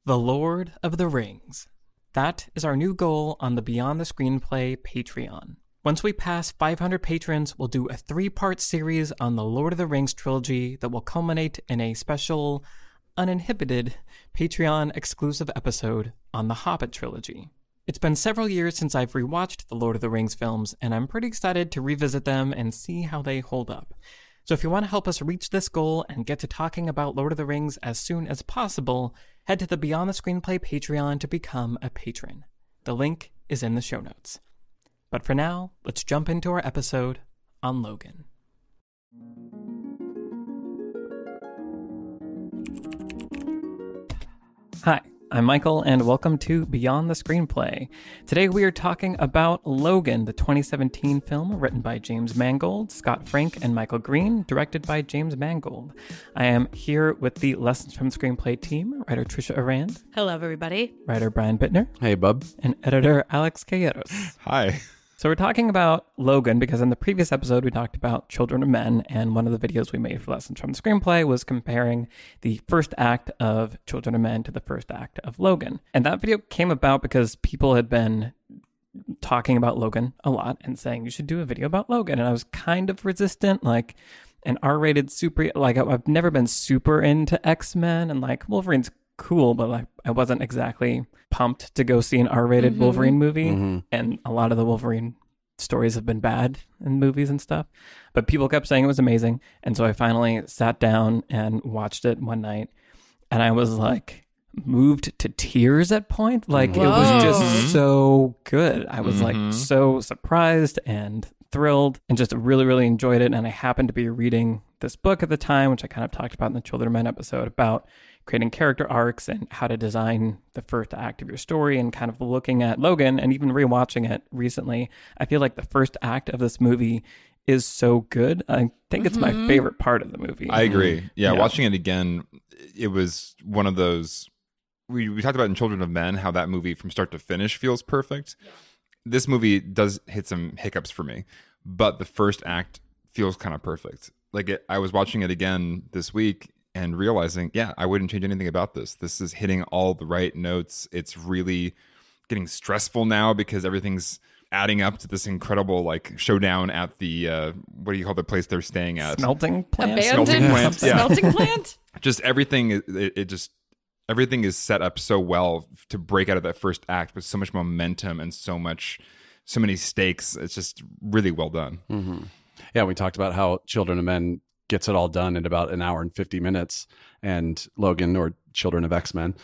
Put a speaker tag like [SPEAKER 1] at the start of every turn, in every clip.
[SPEAKER 1] The Lord of the Rings. That is our new goal on the Beyond the Screenplay Patreon. Once we pass 500 patrons, we'll do a 3-part series on the Lord of the Rings trilogy that will culminate in a special, uninhibited, Patreon-exclusive episode on the Hobbit trilogy. It's been several years since I've rewatched the Lord of the Rings films, and I'm pretty excited to revisit them and see how they hold up. So if you want to help us reach this goal and get to talking about Lord of the Rings as soon as possible, head to the Beyond the Screenplay Patreon to become a patron. The link is in the show notes. But for now, let's jump into our episode on Logan. Hi, I'm Michael, and welcome to Beyond the Screenplay. Today we are talking about Logan, the 2017 film written by James Mangold, Scott Frank, and Michael Green, directed by James Mangold. I am here with the Lessons from Screenplay team, writer Trisha Arand.
[SPEAKER 2] Hello, everybody.
[SPEAKER 1] Writer Brian Bittner.
[SPEAKER 3] Hey, bub.
[SPEAKER 1] And editor Alex Calleros.
[SPEAKER 3] Hi.
[SPEAKER 1] So we're talking about Logan because in the previous episode we talked about Children of Men, and one of the videos we made for Lessons from the Screenplay was comparing the first act of Children of Men to the first act of Logan. And that video came about because people had been talking about Logan a lot and saying you should do a video about Logan, and I was kind of resistant, like an R-rated super, like I've never been super into X-Men, and like Wolverine's cool, but like I wasn't exactly pumped to go see an R-rated Wolverine movie, and a lot of the Wolverine stories have been bad in movies and stuff, but people kept saying it was amazing, and so I finally sat down and watched it one night, and I was like moved to tears at point. Like It was just so good. I was like so surprised and thrilled and just really, really enjoyed it. And I happened to be reading this book at the time, which I kind of talked about in the Children of Men episode, about creating character arcs and how to design the first act of your story, and kind of looking at Logan and even rewatching it recently. I feel like the first act of this movie is so good. I think it's my favorite part of the movie.
[SPEAKER 3] I agree. Yeah, watching it again, it was one of those, we talked about in Children of Men, how that movie from start to finish feels perfect. Yeah. This movie does hit some hiccups for me, but the first act feels kind of perfect. I was watching it again this week and realizing, yeah, I wouldn't change anything about this. This is hitting all the right notes. It's really getting stressful now because everything's adding up to this incredible like showdown at the what do you call the place they're staying at?
[SPEAKER 1] Smelting plant.
[SPEAKER 2] Abandoned smelting plant.
[SPEAKER 3] Just everything. Everything is set up so well to break out of that first act with so much momentum and so many stakes. It's just really well done.
[SPEAKER 4] Mm-hmm. Yeah, we talked about how Children of Men gets it all done in about an hour and 50 minutes, and Logan, or Children of X-Men,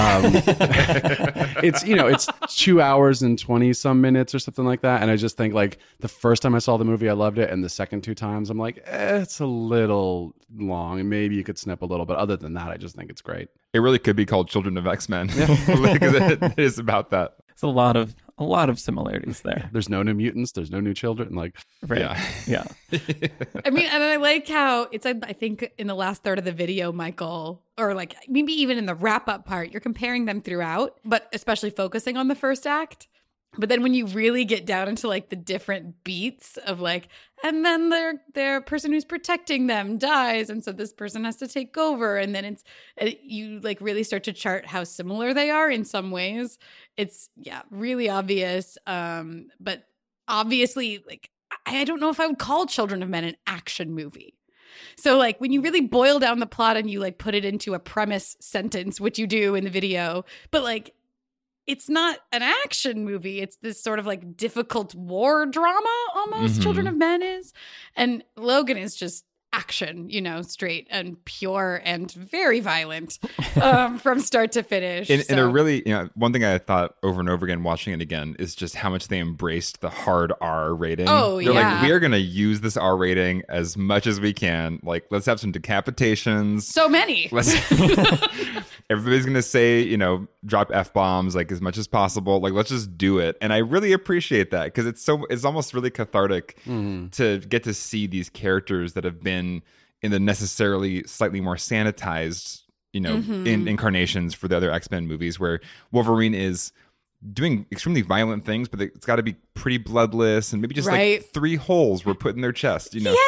[SPEAKER 4] it's 2 hours and 20 some minutes or something like that. And I just think, like, the first time I saw the movie, I loved it, and the second 2 times I'm like, it's a little long, and maybe you could snip a little, but other than that, I just think it's great.
[SPEAKER 3] It really could be called Children of X-Men because it is about that.
[SPEAKER 1] It's a lot of similarities there.
[SPEAKER 4] There's no new mutants. There's no new children. Like,
[SPEAKER 1] right. Yeah.
[SPEAKER 2] I mean, and I like how it's, I think in the last third of the video, Michael, or like maybe even in the wrap up part, you're comparing them throughout, but especially focusing on the first act. But then when you really get down into like the different beats of like, and then their person who's protecting them dies, and so this person has to take over, and then you like really start to chart how similar they are in some ways. It's really obvious. But obviously, like, I don't know if I would call Children of Men an action movie. So like when you really boil down the plot and you like put it into a premise sentence, which you do in the video, but like, it's not an action movie. It's this sort of like difficult war drama almost. Children of Men is. And Logan is just action, straight and pure and very violent from start to finish.
[SPEAKER 3] And a really, one thing I thought over and over again watching it again is just how much they embraced the hard R rating.
[SPEAKER 2] Oh,
[SPEAKER 3] They're like, we are going to use this R rating as much as we can. Like, let's have some decapitations.
[SPEAKER 2] So many.
[SPEAKER 3] Everybody's going to say, drop F-bombs like as much as possible. Like, let's just do it. And I really appreciate that because it's almost really cathartic to get to see these characters that have been in the necessarily slightly more sanitized, in incarnations for the other X-Men movies, where Wolverine is doing extremely violent things, but it's got to be pretty bloodless, and maybe just like 3 holes were put in their chest.
[SPEAKER 2] He has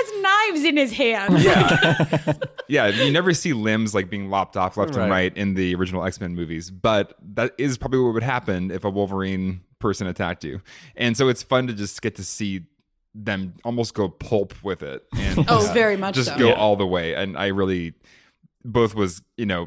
[SPEAKER 2] knives in his hands.
[SPEAKER 3] Yeah. Yeah, you never see limbs like being lopped off left and
[SPEAKER 4] Right.
[SPEAKER 3] right in the original X-Men movies, but that is probably what would happen if a Wolverine person attacked you. And so it's fun to just get to see them almost go pulp with it and
[SPEAKER 2] Oh, very much
[SPEAKER 3] just
[SPEAKER 2] so.
[SPEAKER 3] go all the way. And I really both was,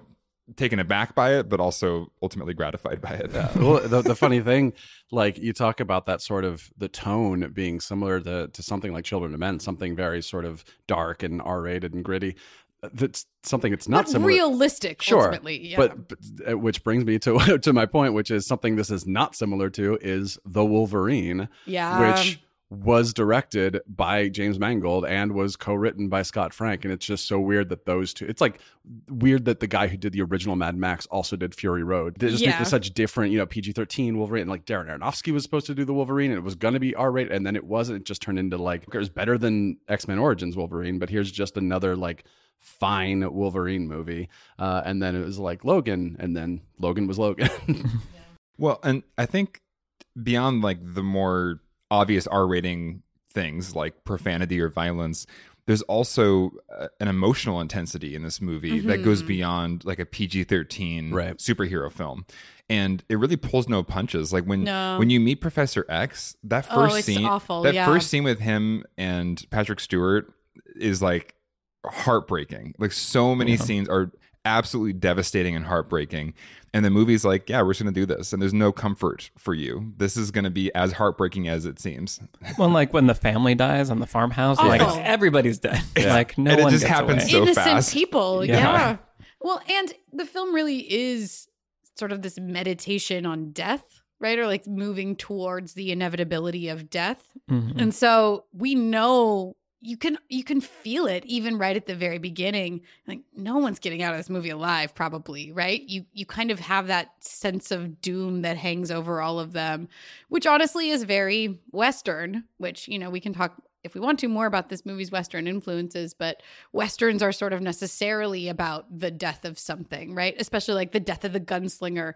[SPEAKER 3] taken aback by it, but also ultimately gratified by it.
[SPEAKER 4] Well, the funny thing, like you talk about that sort of the tone being similar to something like Children of Men, something very sort of dark and R-rated and gritty. That's something it's not
[SPEAKER 2] But
[SPEAKER 4] similar.
[SPEAKER 2] realistic,
[SPEAKER 4] Sure,
[SPEAKER 2] ultimately. Yeah.
[SPEAKER 4] but which brings me to to my point, which is something this is not similar to is The Wolverine,
[SPEAKER 2] yeah.
[SPEAKER 4] which was directed by James Mangold and was co-written by Scott Frank. And it's just so weird that those two, it's like weird that the guy who did the original Mad Max also did Fury Road. They just make
[SPEAKER 2] Yeah.
[SPEAKER 4] this such different, PG-13 Wolverine. Like Darren Aronofsky was supposed to do the Wolverine and it was going to be R-rated and then it wasn't. It just turned into like, it was better than X-Men Origins Wolverine, but here's just another like fine Wolverine movie. And then it was like Logan, and then Logan was Logan.
[SPEAKER 3] Well, and I think beyond like the more obvious R rating things like profanity or violence, there's also an emotional intensity in this movie that goes beyond like a PG-13
[SPEAKER 4] Right.
[SPEAKER 3] superhero film. And it really pulls no punches. Like when
[SPEAKER 2] No.
[SPEAKER 3] you meet Professor X, that
[SPEAKER 2] Oh,
[SPEAKER 3] first
[SPEAKER 2] it's
[SPEAKER 3] scene,
[SPEAKER 2] awful,
[SPEAKER 3] that
[SPEAKER 2] yeah.
[SPEAKER 3] first scene with him and Patrick Stewart is like heartbreaking. Like so many scenes are absolutely devastating and heartbreaking. And the movie's like, yeah, we're just going to do this. And there's no comfort for you. This is going to be as heartbreaking as it seems.
[SPEAKER 1] Well, like when the family dies on the farmhouse, like
[SPEAKER 2] Awful.
[SPEAKER 1] everybody's dead.
[SPEAKER 3] Yeah.
[SPEAKER 1] Like no
[SPEAKER 3] And it
[SPEAKER 1] one
[SPEAKER 3] just
[SPEAKER 1] gets
[SPEAKER 3] happens
[SPEAKER 1] away.
[SPEAKER 3] so
[SPEAKER 2] Innocent
[SPEAKER 3] fast.
[SPEAKER 2] people.
[SPEAKER 1] Yeah.
[SPEAKER 2] Yeah. Well, and the film really is sort of this meditation on death, right? Or like moving towards the inevitability of death.
[SPEAKER 1] Mhm.
[SPEAKER 2] And so we know you can feel it even right at the very beginning. Like no one's getting out of this movie alive, probably, right? You kind of have that sense of doom that hangs over all of them, which honestly is very Western, which, we can talk if we want to more about this movie's Western influences, but Westerns are sort of necessarily about the death of something, right? Especially like the death of the gunslinger.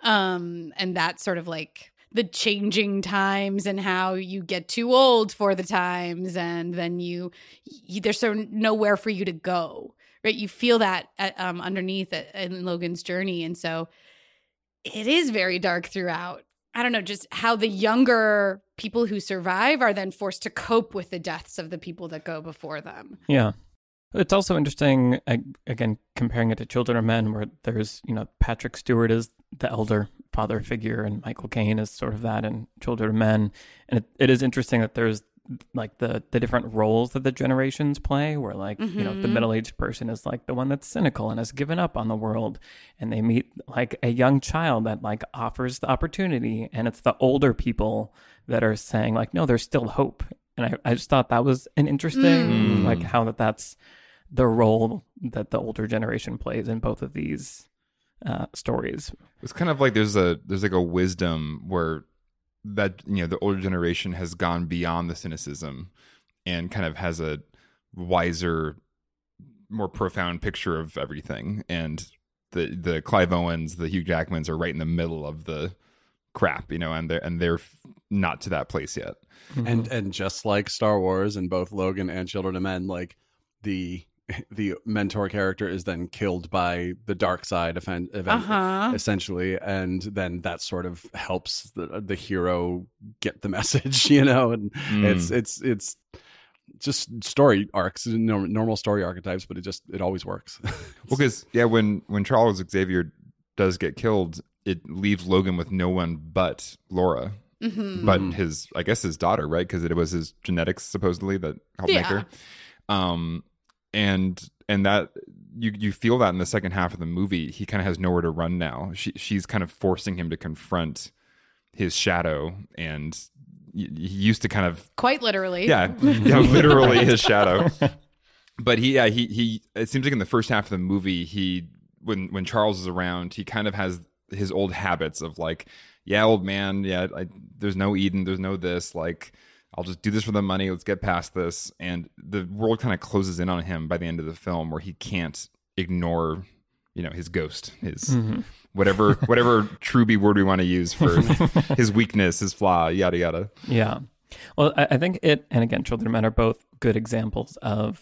[SPEAKER 2] And that sort of like the changing times and how you get too old for the times and then you there's sort of nowhere for you to go, right? You feel that underneath it in Logan's journey. And so it is very dark throughout. I don't know, just how the younger people who survive are then forced to cope with the deaths of the people that go before them.
[SPEAKER 1] Yeah. It's also interesting, again, comparing it to Children of Men, where there's, Patrick Stewart is the elder father figure and Michael Caine is sort of that in Children of Men. And it is interesting that there's like the different roles that the generations play, where like, the middle-aged person is like the one that's cynical and has given up on the world. And they meet like a young child that like offers the opportunity. And it's the older people that are saying like, no, there's still hope. And I just thought that was an interesting, like how that's the role that the older generation plays in both of these stories.
[SPEAKER 3] It's kind of like there's like a wisdom where that the older generation has gone beyond the cynicism and kind of has a wiser, more profound picture of everything. And the Clive Owens, the Hugh Jackmans are right in the middle of the crap, and they're not to that place yet.
[SPEAKER 4] And just like Star Wars and both Logan and Children of Men, like the mentor character is then killed by the dark side event essentially, and then that sort of helps the hero get the message, and it's just story arcs, normal story archetypes, but it always works.
[SPEAKER 3] Well, because when Charles Xavier does get killed, it leaves Logan with no one but Laura. But his daughter, right? Because it was his genetics supposedly that helped make her. And that you feel that in the second half of the movie, he kind of has nowhere to run now. She's kind of forcing him to confront his shadow, and he used to kind of
[SPEAKER 2] quite literally,
[SPEAKER 3] literally his shadow. But he it seems like in the first half of the movie, when Charles is around, he kind of has his old habits of like, old man, there's no Eden, there's no this, like, I'll just do this for the money, let's get past this. And the world kind of closes in on him by the end of the film, where he can't ignore, his ghost, his whatever true B word we want to use for his weakness, his flaw, yada yada.
[SPEAKER 1] Yeah. Well, I think it, and again, Children of Men are both good examples of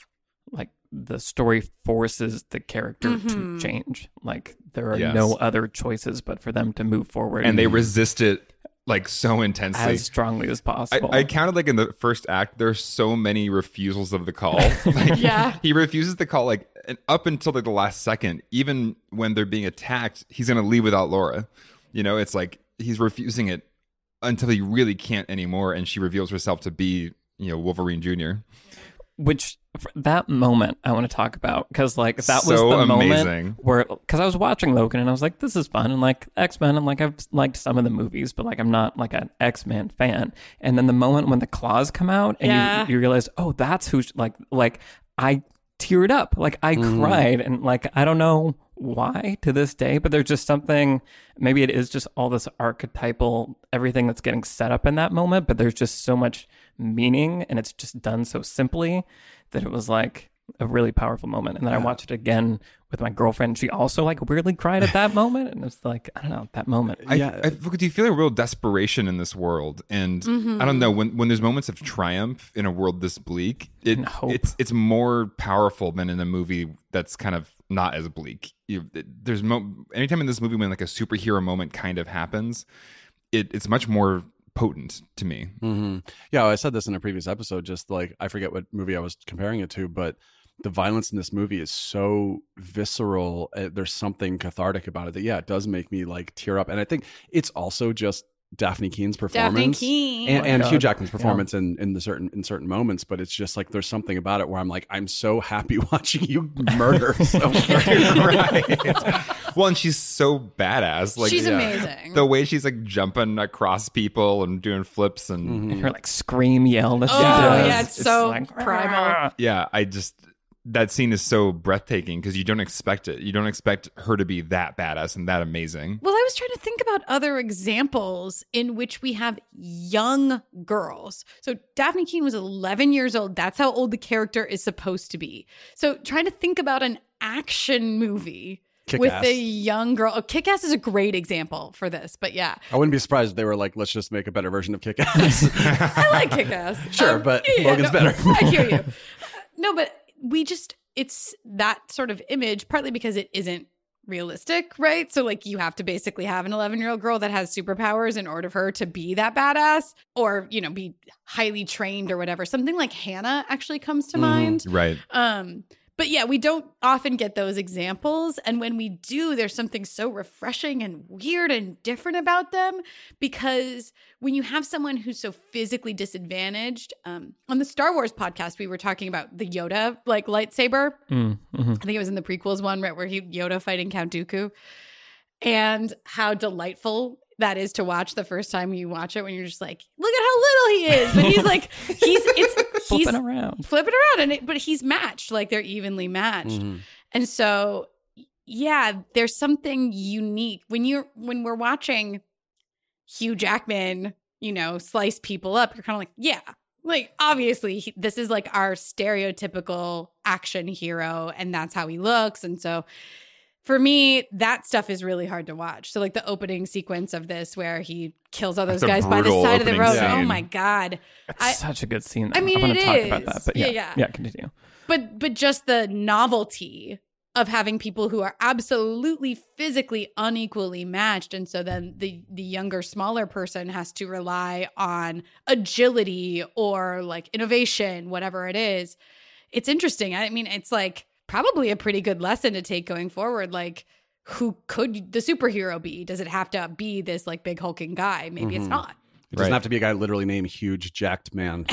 [SPEAKER 1] like the story forces the character to change. Like there are
[SPEAKER 3] Yes.
[SPEAKER 1] no other choices but for them to move forward
[SPEAKER 3] And they resist it like so intensely.
[SPEAKER 1] as strongly as possible.
[SPEAKER 3] I counted like in the first act, there's so many refusals of the call. Like,
[SPEAKER 2] Yeah.
[SPEAKER 3] he refuses the call like and up until like the last second. Even when they're being attacked, he's gonna leave without Laura. You know, it's like he's refusing it until he really can't anymore, and she reveals herself to be, you know, Wolverine Jr.
[SPEAKER 1] Which that moment I want to talk about, because like that was
[SPEAKER 3] So
[SPEAKER 1] the
[SPEAKER 3] amazing.
[SPEAKER 1] moment where, because I was watching Logan and I was like, this is fun, and like X-Men, and like I've liked some of the movies, but like I'm not like an X-Men fan. And then the moment when the claws come out and
[SPEAKER 2] Yeah.
[SPEAKER 1] you realize, oh, that's who like I teared up, like I cried, and like I don't know why to this day, but there's just something, maybe it is just all this archetypal everything that's getting set up in that moment, but there's just so much meaning and it's just done so simply that it was like a really powerful moment. And then I watched it again with my girlfriend. She also like weirdly cried at that moment, and it's like, I don't know, that moment.
[SPEAKER 3] Do you feel a real desperation in this world? And I don't know, when there's moments of triumph in a world this bleak,
[SPEAKER 1] And hope.
[SPEAKER 3] it's more powerful than in a movie that's kind of not as bleak. Anytime in this movie when like a superhero moment kind of happens, it's much more potent to me.
[SPEAKER 4] Yeah, I said this in a previous episode, just like, I forget what movie I was comparing it to, but the violence in this movie is so visceral. There's something cathartic about it that, yeah, it does make me like tear up. And I think it's also just Daphne Keene's performance.
[SPEAKER 2] Daphne Keene.
[SPEAKER 4] And
[SPEAKER 1] God.
[SPEAKER 4] Hugh Jackman's performance in certain moments, but it's just like there's something about it where I'm like, I'm so happy watching you murder someone.
[SPEAKER 3] Right. Well, and she's so badass. Like,
[SPEAKER 2] She's amazing.
[SPEAKER 3] The way she's like jumping across people and doing flips and
[SPEAKER 4] Mm-hmm.
[SPEAKER 1] And her like scream yell that she
[SPEAKER 2] Oh,
[SPEAKER 1] does.
[SPEAKER 2] yeah, it's so
[SPEAKER 1] like,
[SPEAKER 2] primal.
[SPEAKER 3] yeah, that scene is so breathtaking because you don't expect it. You don't expect her to be that badass and that amazing.
[SPEAKER 2] Well, I was trying to think about other examples in which we have young girls. So Daphne Keene was 11 years old. That's how old the character is supposed to be. So trying to think about an action movie with
[SPEAKER 4] Kick-Ass.
[SPEAKER 2] a young girl. Oh, Kick-Ass is a great example for this, but yeah.
[SPEAKER 4] I wouldn't be surprised if they were like, let's just make a better version of Kick-Ass.
[SPEAKER 2] I like Kick-Ass.
[SPEAKER 4] Sure, but Logan's better.
[SPEAKER 2] I hear you. No, but it's that sort of image, partly because it isn't realistic, right? So like you have to basically have an 11-year-old girl that has superpowers in order for her to be that badass or, you know, be highly trained or whatever. Something like Hannah actually comes to mind.
[SPEAKER 3] Right.
[SPEAKER 2] But yeah, we don't often get those examples. And when we do, there's something so refreshing and weird and different about them. Because when you have someone who's so physically disadvantaged, on the Star Wars podcast, we were talking about the Yoda like lightsaber.
[SPEAKER 1] Mm-hmm.
[SPEAKER 2] I think it was in the prequels one, right, where Yoda fighting Count Dooku. And how delightful that is to watch the first time you watch it when you're just like, look at how little he is. But he's like, he's
[SPEAKER 1] Flipping around.
[SPEAKER 2] flipping around but he's matched, like they're evenly matched. And so yeah, there's something unique when we're watching Hugh Jackman, you know, slice people up. You're kind of like, yeah, like obviously this is like our stereotypical action hero and that's how he looks. And so for me, that stuff is really hard to watch. So like the opening sequence of this where he kills all those
[SPEAKER 3] That's a
[SPEAKER 2] guys by the
[SPEAKER 3] brutal
[SPEAKER 2] side of the
[SPEAKER 3] opening
[SPEAKER 2] road.
[SPEAKER 3] scene.
[SPEAKER 2] Oh my God.
[SPEAKER 1] It's such a good scene.
[SPEAKER 2] I mean,
[SPEAKER 1] I want to
[SPEAKER 2] it
[SPEAKER 1] talk
[SPEAKER 2] is.
[SPEAKER 1] about that, but
[SPEAKER 2] Yeah.
[SPEAKER 1] yeah, continue.
[SPEAKER 2] But just the novelty of having people who are absolutely physically unequally matched. And so then the younger, smaller person has to rely on agility or like innovation, whatever it is. It's interesting. I mean, it's like probably a pretty good lesson to take going forward. Like, who could the superhero be? Does it have to be this like big hulking guy? Maybe it's not.
[SPEAKER 4] It doesn't
[SPEAKER 3] Right.
[SPEAKER 4] have to be a guy literally named Huge Jacked Man.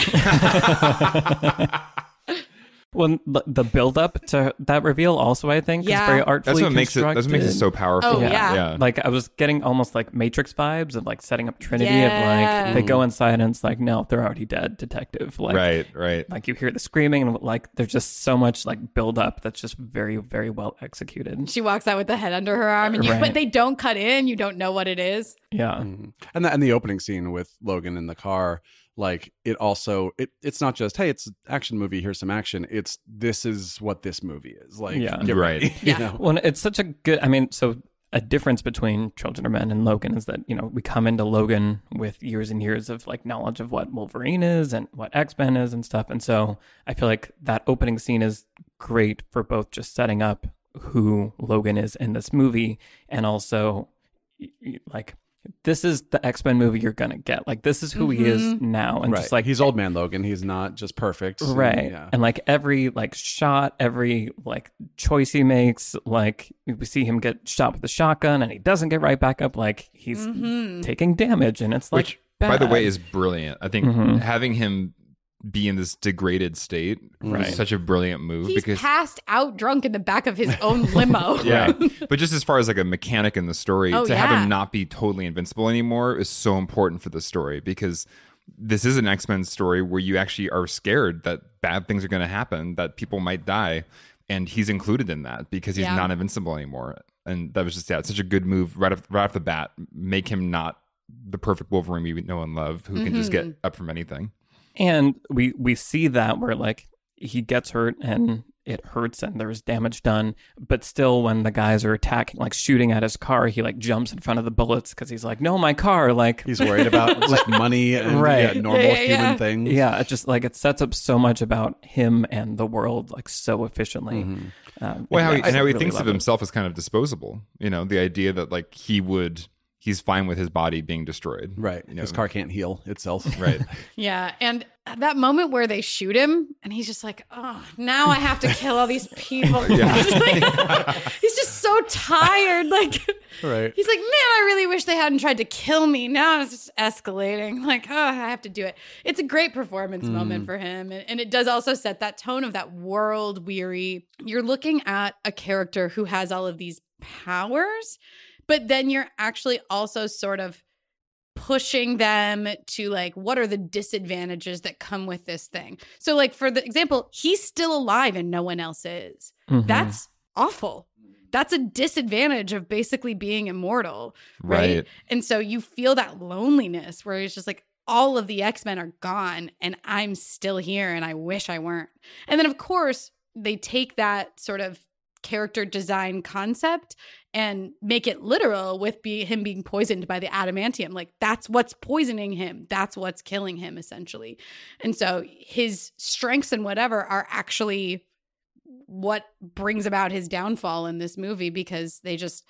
[SPEAKER 1] Well, the build up to that reveal also, I think,
[SPEAKER 2] Yeah.
[SPEAKER 1] is very artfully
[SPEAKER 3] That's what makes it. That's what makes it so powerful.
[SPEAKER 2] Oh, yeah.
[SPEAKER 1] Like I was getting almost like Matrix vibes of like setting up Trinity
[SPEAKER 2] Yeah.
[SPEAKER 1] of like they go inside and it's like, no, they're already dead, detective. Like,
[SPEAKER 3] Right.
[SPEAKER 1] like you hear the screaming and like there's just so much like build up that's just very, very well executed.
[SPEAKER 2] She walks out with the head under her arm, and
[SPEAKER 1] Right.
[SPEAKER 2] but they don't cut in. You don't know what it is.
[SPEAKER 1] Yeah.
[SPEAKER 4] And the opening scene with Logan in the car, like it also it's not just, hey, it's an action movie, here's some action. This is what this movie is. Like,
[SPEAKER 1] Yeah.
[SPEAKER 4] get ready,
[SPEAKER 3] Right.
[SPEAKER 4] you
[SPEAKER 2] Yeah.
[SPEAKER 4] know?
[SPEAKER 1] Well, it's such a good, I mean, so a difference between Children of Men and Logan is that, you know, we come into Logan with years and years of like knowledge of what Wolverine is and what X-Men is and stuff. And so I feel like that opening scene is great for both just setting up who Logan is in this movie and also like, this is the X-Men movie you're gonna get. Like, this is who he is now, and
[SPEAKER 4] Right.
[SPEAKER 1] just like
[SPEAKER 4] he's old man Logan. He's not just perfect.
[SPEAKER 1] right.
[SPEAKER 4] Yeah.
[SPEAKER 1] And like every like shot, every like choice he makes, like we see him get shot with a shotgun, and he doesn't get right back up. Like he's taking damage, and it's like
[SPEAKER 3] Which, by the
[SPEAKER 1] bad.
[SPEAKER 3] way, is brilliant. I think having him be in this degraded state
[SPEAKER 1] Right.
[SPEAKER 3] was such a brilliant move
[SPEAKER 2] He's
[SPEAKER 3] because
[SPEAKER 2] passed out drunk in the back of his own limo.
[SPEAKER 3] yeah. But just as far as like a mechanic in the story,
[SPEAKER 2] Oh,
[SPEAKER 3] to have
[SPEAKER 2] yeah.
[SPEAKER 3] him not be totally invincible anymore is so important for the story because this is an X-Men story where you actually are scared that bad things are going to happen, that people might die, and he's included in that because he's
[SPEAKER 2] Yeah.
[SPEAKER 3] not invincible anymore. And that was just it's such a good move right off the bat. Make him not the perfect Wolverine we know and love, who can just get up from anything.
[SPEAKER 1] And we see that where like he gets hurt and it hurts and there's damage done, but still when the guys are attacking, like shooting at his car, he like jumps in front of the bullets because he's like, no, my car, like
[SPEAKER 4] He's worried about just money and
[SPEAKER 1] Right.
[SPEAKER 4] normal
[SPEAKER 2] Yeah,
[SPEAKER 4] human
[SPEAKER 2] yeah.
[SPEAKER 4] things.
[SPEAKER 1] yeah, it just like it sets up so much about him and the world like so efficiently.
[SPEAKER 3] Well, how
[SPEAKER 1] Yeah,
[SPEAKER 3] he,
[SPEAKER 1] I
[SPEAKER 3] and how he
[SPEAKER 1] really
[SPEAKER 3] thinks
[SPEAKER 1] love
[SPEAKER 3] of
[SPEAKER 1] it.
[SPEAKER 3] himself as kind of disposable. You know, the idea that like he's fine with his body being destroyed.
[SPEAKER 4] Right.
[SPEAKER 3] You know?
[SPEAKER 4] His car can't heal itself.
[SPEAKER 3] Right.
[SPEAKER 2] Yeah, and that moment where they shoot him, and he's just like, "Oh, now I have to kill all these people."
[SPEAKER 3] Yeah.
[SPEAKER 2] He's just so tired. Like,
[SPEAKER 4] Right.
[SPEAKER 2] he's like, "Man, I really wish they hadn't tried to kill me. Now it's just escalating. Like, oh, I have to do it." It's a great performance moment for him, and it does also set that tone of that world weary. You're looking at a character who has all of these powers, but then you're actually also sort of pushing them to like, what are the disadvantages that come with this thing? So like, for the example, he's still alive and no one else is.
[SPEAKER 1] Mhm.
[SPEAKER 2] That's awful. That's a disadvantage of basically being immortal, right?
[SPEAKER 3] Right.
[SPEAKER 2] And so you feel that loneliness where it's just like, all of the X-Men are gone and I'm still here and I wish I weren't. And then of course they take that sort of character design concept and make it literal with him being poisoned by the adamantium. Like, that's what's poisoning him. That's what's killing him, essentially. And so his strengths and whatever are actually what brings about his downfall in this movie, because they just,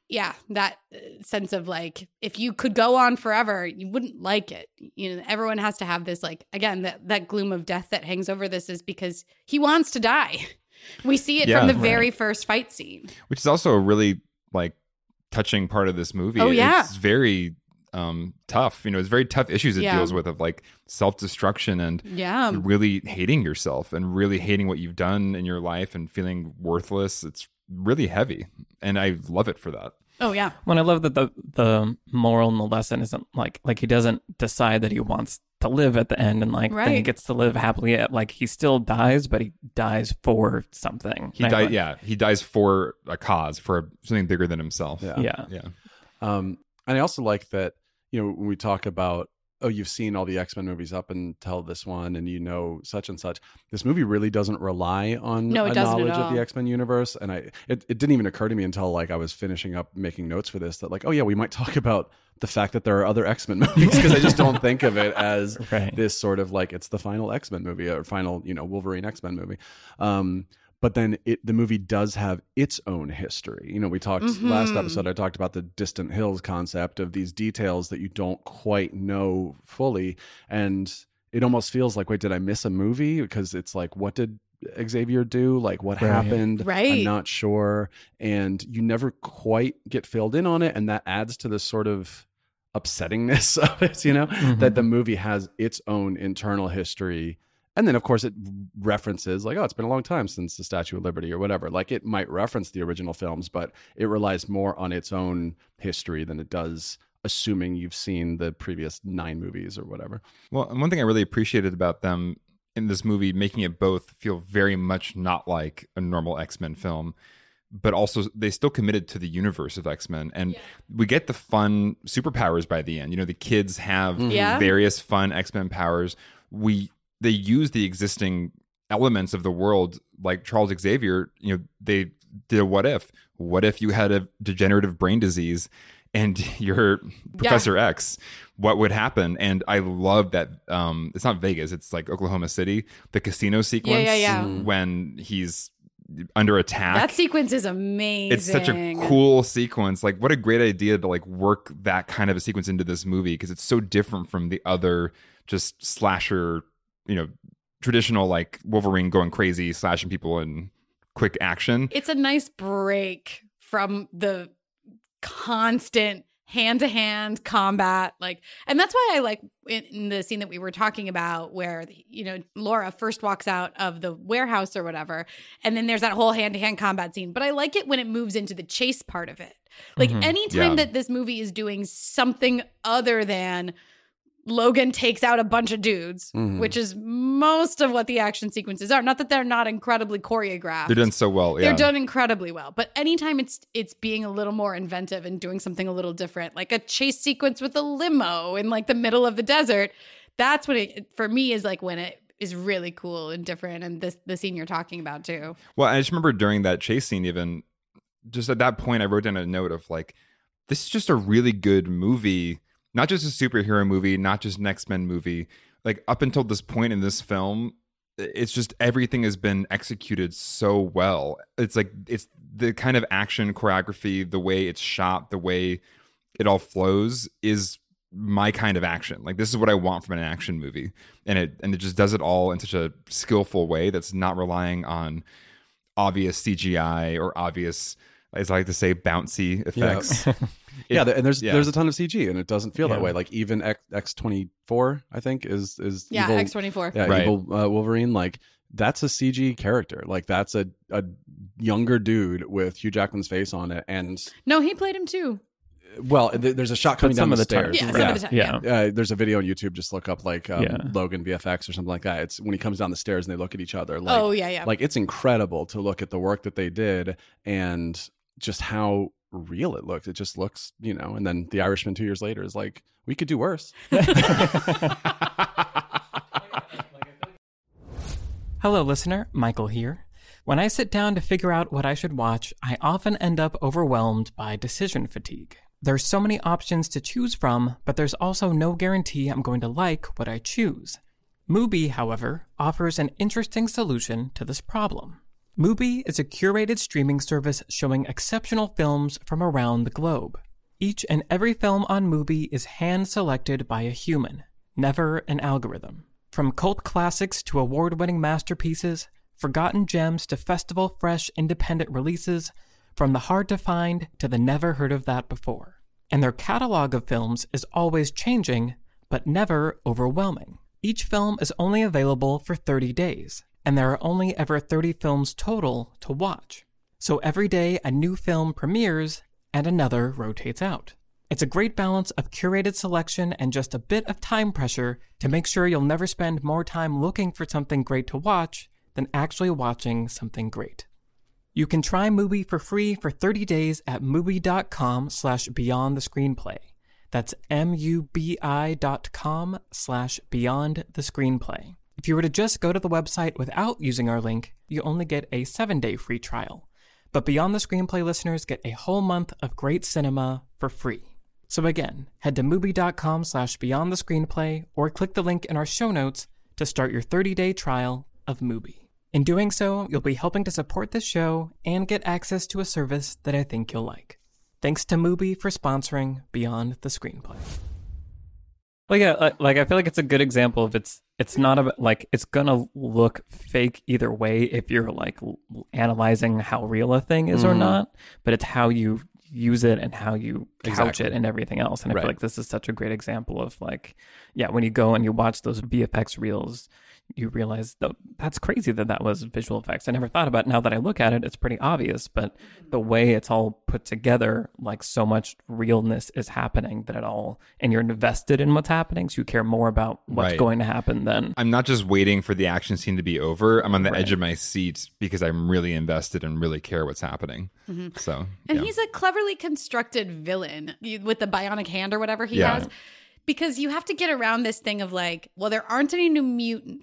[SPEAKER 2] that sense of like, if you could go on forever, you wouldn't like it. You know, everyone has to have this, like, again, that gloom of death that hangs over this is because he wants to die. We see it from the very first fight scene.
[SPEAKER 3] Which is also a really like touching part of this movie.
[SPEAKER 2] Oh, yeah.
[SPEAKER 3] It's very tough. You know, it's very tough issues it
[SPEAKER 2] Yeah.
[SPEAKER 3] deals with, of like self-destruction and
[SPEAKER 2] Yeah.
[SPEAKER 3] really hating yourself and really hating what you've done in your life and feeling worthless. It's really heavy. And I love it for that.
[SPEAKER 2] Oh, yeah.
[SPEAKER 1] When I love that the moral and the lesson isn't like he doesn't decide that he wants to live at the end and like then he
[SPEAKER 2] Right.
[SPEAKER 1] gets to live happily like he still dies, but he dies for something.
[SPEAKER 3] He
[SPEAKER 1] And I
[SPEAKER 3] died.
[SPEAKER 1] like-
[SPEAKER 3] Yeah, he dies for a cause, for something bigger than himself.
[SPEAKER 4] Yeah.
[SPEAKER 1] Yeah.
[SPEAKER 3] Yeah.
[SPEAKER 4] And I also like that, you know, when we talk about, oh, you've seen all the X-Men movies up until this one and you know such and such. This movie really doesn't rely on
[SPEAKER 2] No, it
[SPEAKER 4] a
[SPEAKER 2] doesn't at
[SPEAKER 4] knowledge of
[SPEAKER 2] all.
[SPEAKER 4] the X-Men universe. And it didn't even occur to me until like I was finishing up making notes for this that like, oh yeah, we might talk about the fact that there are other X-Men movies, because I just don't think of it as
[SPEAKER 1] Right.
[SPEAKER 4] this sort of like it's the final X-Men movie or final, you know, Wolverine X-Men movie. But then the movie does have its own history. You know, we talked last episode, I talked about the Distant Hills concept of these details that you don't quite know fully. And it almost feels like, wait, did I miss a movie? Because it's like, what did Xavier do? Like, what
[SPEAKER 1] Right.
[SPEAKER 4] happened?
[SPEAKER 2] Right.
[SPEAKER 4] I'm not sure. And you never quite get filled in on it. And that adds to this sort of upsettingness of it, you know, that the movie has its own internal history. And then, of course, it references like, oh, it's been a long time since the Statue of Liberty or whatever. Like, it might reference the original films, but it relies more on its own history than it does assuming you've seen the previous 9 movies or whatever.
[SPEAKER 3] Well, and one thing I really appreciated about them in this movie, making it both feel very much not like a normal X-Men film, but also they still committed to the universe of X-Men. And we get the fun superpowers by the end. You know, the kids have
[SPEAKER 2] Yeah.
[SPEAKER 3] various fun X-Men powers. They use the existing elements of the world, like Charles Xavier, you know, they did a what if. What if you had a degenerative brain disease and you're Professor X? What would happen? And I love that. It's not Vegas. It's like Oklahoma City. The casino sequence when he's under attack.
[SPEAKER 2] That sequence is amazing.
[SPEAKER 3] It's such a cool sequence. Like, what a great idea to like work that kind of a sequence into this movie, because it's so different from the other just slasher, traditional like Wolverine going crazy, slashing people in quick action.
[SPEAKER 2] It's a nice break from the constant hand-to-hand combat, and that's why I like in the scene that we were talking about where Laura first walks out of the warehouse or whatever, and then there's that whole hand-to-hand combat scene. But I like it when it moves into the chase part of it. Like anytime that this movie is doing something other than Logan takes out a bunch of dudes, which is most of what the action sequences are. Not that they're not incredibly choreographed.
[SPEAKER 3] They're done so well. Yeah.
[SPEAKER 2] They're done incredibly well. But anytime it's being a little more inventive and doing something a little different, like a chase sequence with a limo in like the middle of the desert, that's when it, for me, is like when it is really cool and different. And the scene you're talking about too.
[SPEAKER 3] Well, I just remember during that chase scene, even just at that point, I wrote down a note of like, this is just a really good movie. Not just a superhero movie, not just an X-Men movie. Like up until this point in this film, it's just everything has been executed so well. It's like it's the kind of action choreography, the way it's shot, the way it all flows is my kind of action. Like this is what I want from an action movie, and it just does it all in such a skillful way that's not relying on obvious CGI or obvious, as I like to say, bouncy effects.
[SPEAKER 4] Yeah. And there's a ton of CG, and it doesn't feel that way. Like even X-24, I think is evil,
[SPEAKER 2] X-24.
[SPEAKER 4] Yeah, right. Evil Wolverine. Like that's a CG character. Like that's a younger dude with Hugh Jackman's face on it. And
[SPEAKER 2] no, he played him too.
[SPEAKER 4] Well, there's a shot coming down the stairs.
[SPEAKER 2] Some of the time.
[SPEAKER 4] There's a video on YouTube. Just look up like Logan VFX or something like that. It's when he comes down the stairs and they look at each other. Like, Like it's incredible to look at the work that they did and just how real it looks. It just looks, and then The Irishman 2 years later is like, we could do worse.
[SPEAKER 1] Hello, listener. Michael here. When I sit down to figure out what I should watch, I often end up overwhelmed by decision fatigue. There's so many options to choose from, but there's also no guarantee I'm going to like what I choose. Mubi, however, offers an interesting solution to this problem. Mubi is a curated streaming service showing exceptional films from around the globe. Each and every film on Mubi is hand-selected by a human, never an algorithm. From cult classics to award-winning masterpieces, forgotten gems to festival-fresh independent releases, from the hard-to-find to the never-heard-of-that-before. And their catalog of films is always changing, but never overwhelming. Each film is only available for 30 days. And there are only ever 30 films total to watch. So every day a new film premieres and another rotates out. It's a great balance of curated selection and just a bit of time pressure to make sure you'll never spend more time looking for something great to watch than actually watching something great. You can try Mubi for free for 30 days at Mubi.com/beyondthescreenplay. That's MUBI.com/beyondthescreenplay. If you were to just go to the website without using our link, you only get a 7-day free trial. But Beyond the Screenplay listeners get a whole month of great cinema for free. So again, head to Mubi.com/beyondthescreenplay or click the link in our show notes to start your 30-day trial of Mubi. In doing so, you'll be helping to support this show and get access to a service that I think you'll like. Thanks to Mubi for sponsoring Beyond the Screenplay. Well, yeah, I feel like it's a good example of it's not about like it's gonna look fake either way if you're like analyzing how real a thing is or not, but it's how you use it and how you couch it and everything else. And I feel like this is such a great example of like, yeah, when you go and you watch those VFX reels, you realize that's crazy that was visual effects. I never thought about it. Now that I look at it, it's pretty obvious, but the way it's all put together, like so much realness is happening that and you're invested in what's happening. So you care more about what's going to happen then.
[SPEAKER 3] I'm not just waiting for the action scene to be over. I'm on the edge of my seat because I'm really invested and really care what's happening. Mm-hmm. So,
[SPEAKER 2] and he's a cleverly constructed villain with the bionic hand or whatever he has. Because you have to get around this thing of like, well, there aren't any new mutants.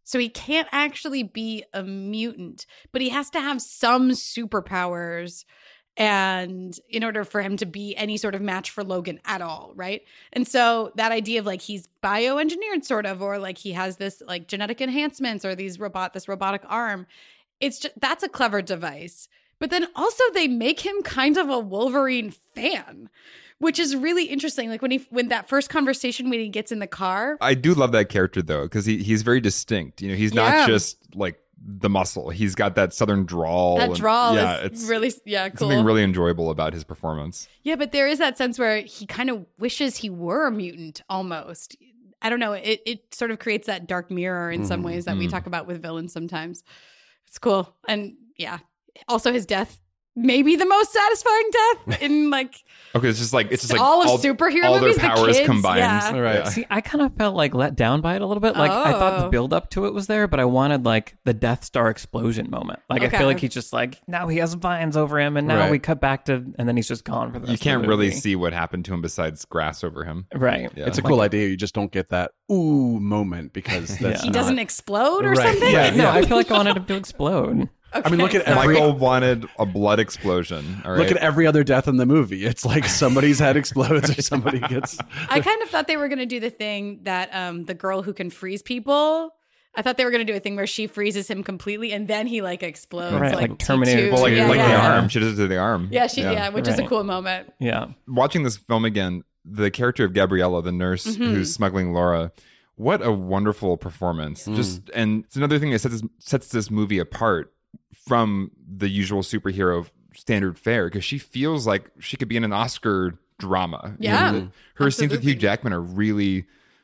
[SPEAKER 2] So he can't actually be a mutant, but he has to have some superpowers and in order for him to be any sort of match for Logan at all, right? And so that idea of like he's bioengineered sort of, or like he has this like genetic enhancements or this robotic arm, it's just, that's a clever device. But then also they make him kind of a Wolverine fan, which is really interesting. Like when that first conversation when he gets in the car.
[SPEAKER 3] I do love that character though, because he's very distinct. You know, he's not just like the muscle. He's got that southern drawl.
[SPEAKER 2] That drawl
[SPEAKER 3] it's
[SPEAKER 2] really, cool.
[SPEAKER 3] Something really enjoyable about his performance.
[SPEAKER 2] Yeah, but there is that sense where he kind of wishes he were a mutant almost. I don't know. It sort of creates that dark mirror in some ways that we talk about with villains sometimes. It's cool. And yeah, also his death. Maybe the most satisfying death in like
[SPEAKER 3] okay, it's just like
[SPEAKER 2] all of superhero
[SPEAKER 3] all
[SPEAKER 2] movies.
[SPEAKER 3] Their powers
[SPEAKER 2] the kids,
[SPEAKER 3] combined.
[SPEAKER 2] Yeah.
[SPEAKER 4] Right.
[SPEAKER 1] See, I kind of felt like let down by it a little bit. Like I thought the build up to it was there, but I wanted like the Death Star explosion moment. Like I feel like he's just like now he has vines over him, and now we cut back to, and then he's just gone for the rest
[SPEAKER 3] You can't
[SPEAKER 1] of the
[SPEAKER 3] really
[SPEAKER 1] movie.
[SPEAKER 3] see what happened to him besides grass over him.
[SPEAKER 1] Right.
[SPEAKER 3] Yeah.
[SPEAKER 4] It's a cool idea. You just don't get that ooh moment because that's
[SPEAKER 2] He
[SPEAKER 4] not-
[SPEAKER 2] doesn't explode or
[SPEAKER 4] Right.
[SPEAKER 2] something.
[SPEAKER 4] Yeah.
[SPEAKER 1] No, I feel like I wanted him to explode.
[SPEAKER 4] I mean, look at every
[SPEAKER 3] Michael wanted a blood explosion. All right.
[SPEAKER 4] look at every other death in the movie. It's like somebody's head explodes or somebody gets.
[SPEAKER 2] I kind of thought they were going to do the thing that the girl who can freeze people. I thought they were going to do a thing where she freezes him completely and then he like explodes,
[SPEAKER 1] Right, like Terminator
[SPEAKER 2] T2.
[SPEAKER 3] well, like
[SPEAKER 2] yeah,
[SPEAKER 3] the
[SPEAKER 2] yeah.
[SPEAKER 3] arm. She does it to the arm.
[SPEAKER 2] Yeah, which is a
[SPEAKER 1] Right.
[SPEAKER 2] cool moment.
[SPEAKER 1] Yeah.
[SPEAKER 3] Watching this film again, the character of Gabriella, the nurse who's smuggling Laura, what a wonderful performance. Just and it's another thing that sets this movie apart from the usual superhero standard fare, because she feels like she could be in an Oscar drama. You
[SPEAKER 2] Yeah,
[SPEAKER 3] know, her scenes with
[SPEAKER 2] absolutely.
[SPEAKER 3] Hugh Jackman are really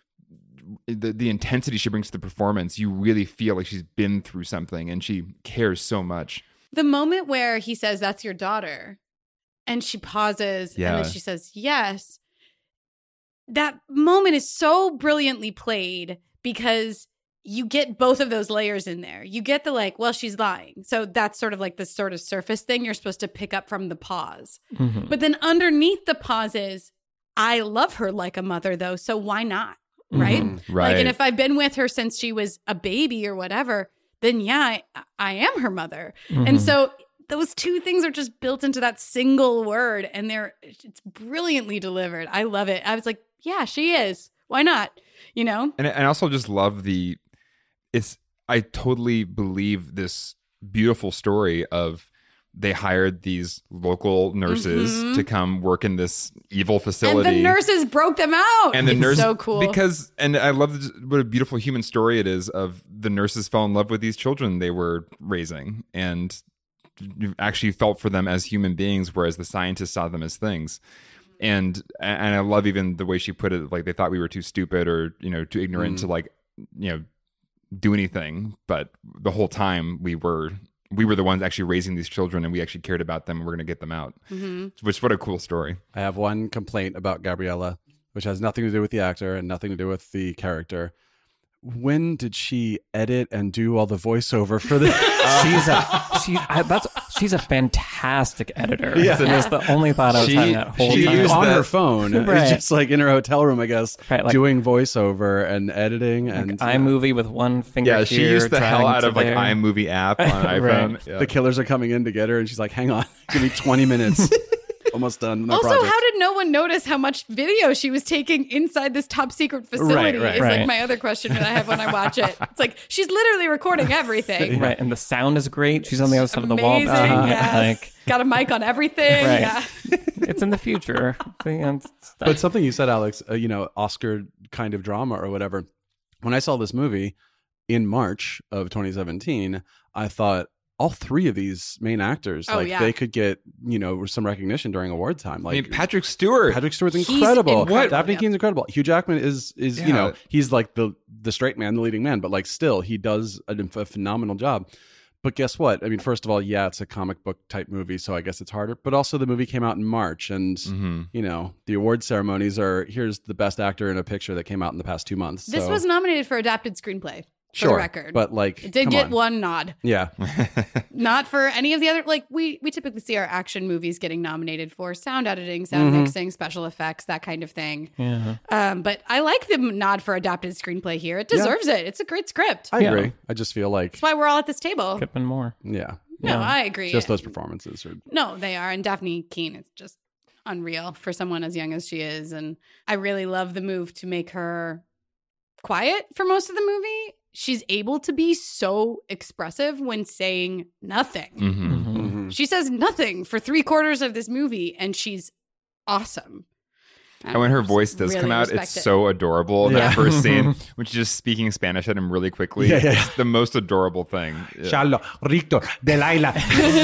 [SPEAKER 3] the intensity she brings to the performance. You really feel like she's been through something and she cares so much.
[SPEAKER 2] The moment where he says, "That's your daughter," and she pauses and
[SPEAKER 3] Yeah.
[SPEAKER 2] then she says, "Yes." That moment is so brilliantly played because you get both of those layers in there. You get the like, well, she's lying. So that's sort of like the sort of surface thing you're supposed to pick up from the pause.
[SPEAKER 1] Mhm.
[SPEAKER 2] But then underneath the pause is, I love her like a mother though, so why not? Right?
[SPEAKER 3] Right.
[SPEAKER 2] Like, and if I've been with her since she was a baby or whatever, then yeah, I am her mother. And so those two things are just built into that single word, and it's brilliantly delivered. I love it. I was like, yeah, she is. Why not? You know?
[SPEAKER 3] And I also just love I totally believe this beautiful story of they hired these local nurses to come work in this evil facility.
[SPEAKER 2] And the nurses broke them out.
[SPEAKER 3] And the
[SPEAKER 2] It's
[SPEAKER 3] nurse,
[SPEAKER 2] so cool.
[SPEAKER 3] and I love what a beautiful human story it is of the nurses fell in love with these children they were raising and actually felt for them as human beings, whereas the scientists saw them as things. And I love even the way she put it, like they thought we were too stupid or too ignorant to like do anything, but the whole time we were the ones actually raising these children, and we actually cared about them, and we're going to get them out. Which, what a cool story.
[SPEAKER 4] I have one complaint about Gabriella, which has nothing to do with the actor and nothing to do with the character. When did she edit and do all the voiceover for this?
[SPEAKER 1] She's a fantastic editor.
[SPEAKER 4] Yeah.
[SPEAKER 1] So that's the only thought I was having that whole
[SPEAKER 4] She
[SPEAKER 1] time.
[SPEAKER 4] used on
[SPEAKER 3] that-
[SPEAKER 4] her phone.
[SPEAKER 1] Right.
[SPEAKER 4] It's just like in her hotel room, I guess,
[SPEAKER 1] Right, like-
[SPEAKER 4] doing voiceover and editing and
[SPEAKER 1] iMovie with one finger
[SPEAKER 3] Yeah,
[SPEAKER 1] here,
[SPEAKER 3] she used the hell
[SPEAKER 1] dragging
[SPEAKER 3] out
[SPEAKER 1] to
[SPEAKER 3] of like
[SPEAKER 1] there.
[SPEAKER 3] iMovie app on iPhone.
[SPEAKER 1] Right.
[SPEAKER 3] Yeah.
[SPEAKER 4] The killers are coming in to get her, and she's like, "Hang on, give me 20 minutes." Almost done. with my
[SPEAKER 2] Also,
[SPEAKER 4] project.
[SPEAKER 2] how did no one notice how much video she was taking inside this top secret facility?
[SPEAKER 4] right,
[SPEAKER 2] is
[SPEAKER 1] right.
[SPEAKER 2] like my other question that I have when I watch it. It's like she's literally recording everything.
[SPEAKER 1] Right, and the sound is great. She's on the other side of the wall.
[SPEAKER 2] Amazing. Yeah.
[SPEAKER 1] Like,
[SPEAKER 2] Got a mic on everything.
[SPEAKER 1] Right.
[SPEAKER 2] Yeah.
[SPEAKER 1] it's in the future.
[SPEAKER 4] But something you said, Alex, Oscar kind of drama or whatever. When I saw this movie in March of 2017, I thought all three of these main actors, they could get, some recognition during award time.
[SPEAKER 3] I
[SPEAKER 4] Like
[SPEAKER 3] mean, Patrick Stewart.
[SPEAKER 4] Patrick Stewart's
[SPEAKER 2] He's
[SPEAKER 4] incredible.
[SPEAKER 2] incredible,
[SPEAKER 4] Daphne
[SPEAKER 2] yeah.
[SPEAKER 4] Keene's incredible. Hugh Jackman is
[SPEAKER 3] Yeah.
[SPEAKER 4] he's like the straight man, the leading man, but like still he does a phenomenal job. But guess what? I mean, first of all, yeah, it's a comic book type movie, so I guess it's harder. But also the movie came out in March, and the award ceremonies are here's the best actor in a picture that came out in the past 2 months.
[SPEAKER 2] This
[SPEAKER 4] So-
[SPEAKER 2] was nominated for adapted screenplay. For the record.
[SPEAKER 4] but like
[SPEAKER 2] It did
[SPEAKER 4] come
[SPEAKER 2] get
[SPEAKER 4] on.
[SPEAKER 2] one nod.
[SPEAKER 4] Yeah,
[SPEAKER 2] Not for any of the other, like we typically see our action movies getting nominated for sound editing, sound mixing, special effects, that kind of thing.
[SPEAKER 1] Yeah.
[SPEAKER 2] But I like the nod for adapted screenplay here. It deserves it. It's a great script.
[SPEAKER 4] I
[SPEAKER 1] Yeah.
[SPEAKER 4] agree. I just feel like
[SPEAKER 2] That's why we're all at this table.
[SPEAKER 1] Could have been more.
[SPEAKER 4] yeah,
[SPEAKER 2] No, I agree.
[SPEAKER 4] just those performances are
[SPEAKER 2] No, they are. And Daphne Keane is just unreal for someone as young as she is. And I really love the move to make her quiet for most of the movie. She's able to be so expressive when saying nothing.
[SPEAKER 3] Mm-hmm.
[SPEAKER 4] Mhm.
[SPEAKER 2] She says nothing for 3/4 of this movie, and she's awesome.
[SPEAKER 3] And when her
[SPEAKER 2] I
[SPEAKER 3] voice
[SPEAKER 2] just
[SPEAKER 3] does
[SPEAKER 2] really
[SPEAKER 3] come out,
[SPEAKER 2] respect
[SPEAKER 3] it's
[SPEAKER 2] it.
[SPEAKER 3] so adorable.
[SPEAKER 4] Yeah.
[SPEAKER 3] That first scene when she's just speaking Spanish at him really quickly.
[SPEAKER 4] Yeah, yeah.
[SPEAKER 3] It's the most adorable thing. Yeah.
[SPEAKER 4] Charlo, Ricto, Delilah.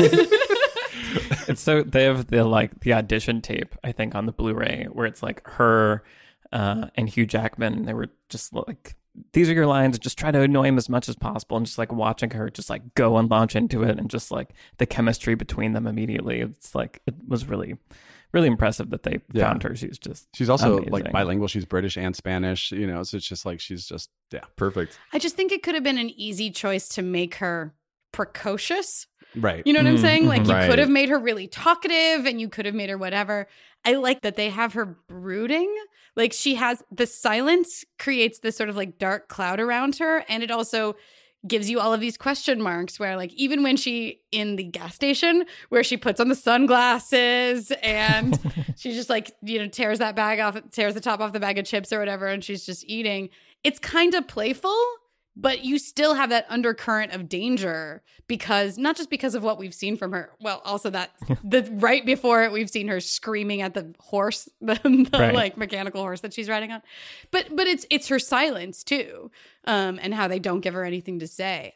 [SPEAKER 1] It's so they have the audition tape, I think, on the Blu-ray where it's like her and Hugh Jackman. They were just like, these are your lines, just try to annoy him as much as possible, and just like watching her just like go and launch into it, and just like the chemistry between them immediately. It's like it was really, really impressive that they
[SPEAKER 4] Yeah.
[SPEAKER 1] found her.
[SPEAKER 4] She's also
[SPEAKER 1] amazing.
[SPEAKER 4] like bilingual. She's British and Spanish, you know, so it's just like she's just
[SPEAKER 3] Perfect.
[SPEAKER 2] I just think it could have been an easy choice to make her precocious.
[SPEAKER 4] right.
[SPEAKER 2] You know what I'm saying? Like you
[SPEAKER 3] Right.
[SPEAKER 2] could have made her really talkative and you could have made her whatever. I like that they have her brooding. Like she has the silence creates this sort of like dark cloud around her. And it also gives you all of these question marks where like even when she in the gas station where she puts on the sunglasses and she just like, you know, tears that bag off, tears the top off the bag of chips or whatever. And she's just eating. It's kind of playful. But you still have that undercurrent of danger because not just because of what we've seen from her. Well, also that the right before it, we've seen her screaming at the horse, the
[SPEAKER 1] Right.
[SPEAKER 2] like mechanical horse that she's riding on. But it's her silence too, and how they don't give her anything to say.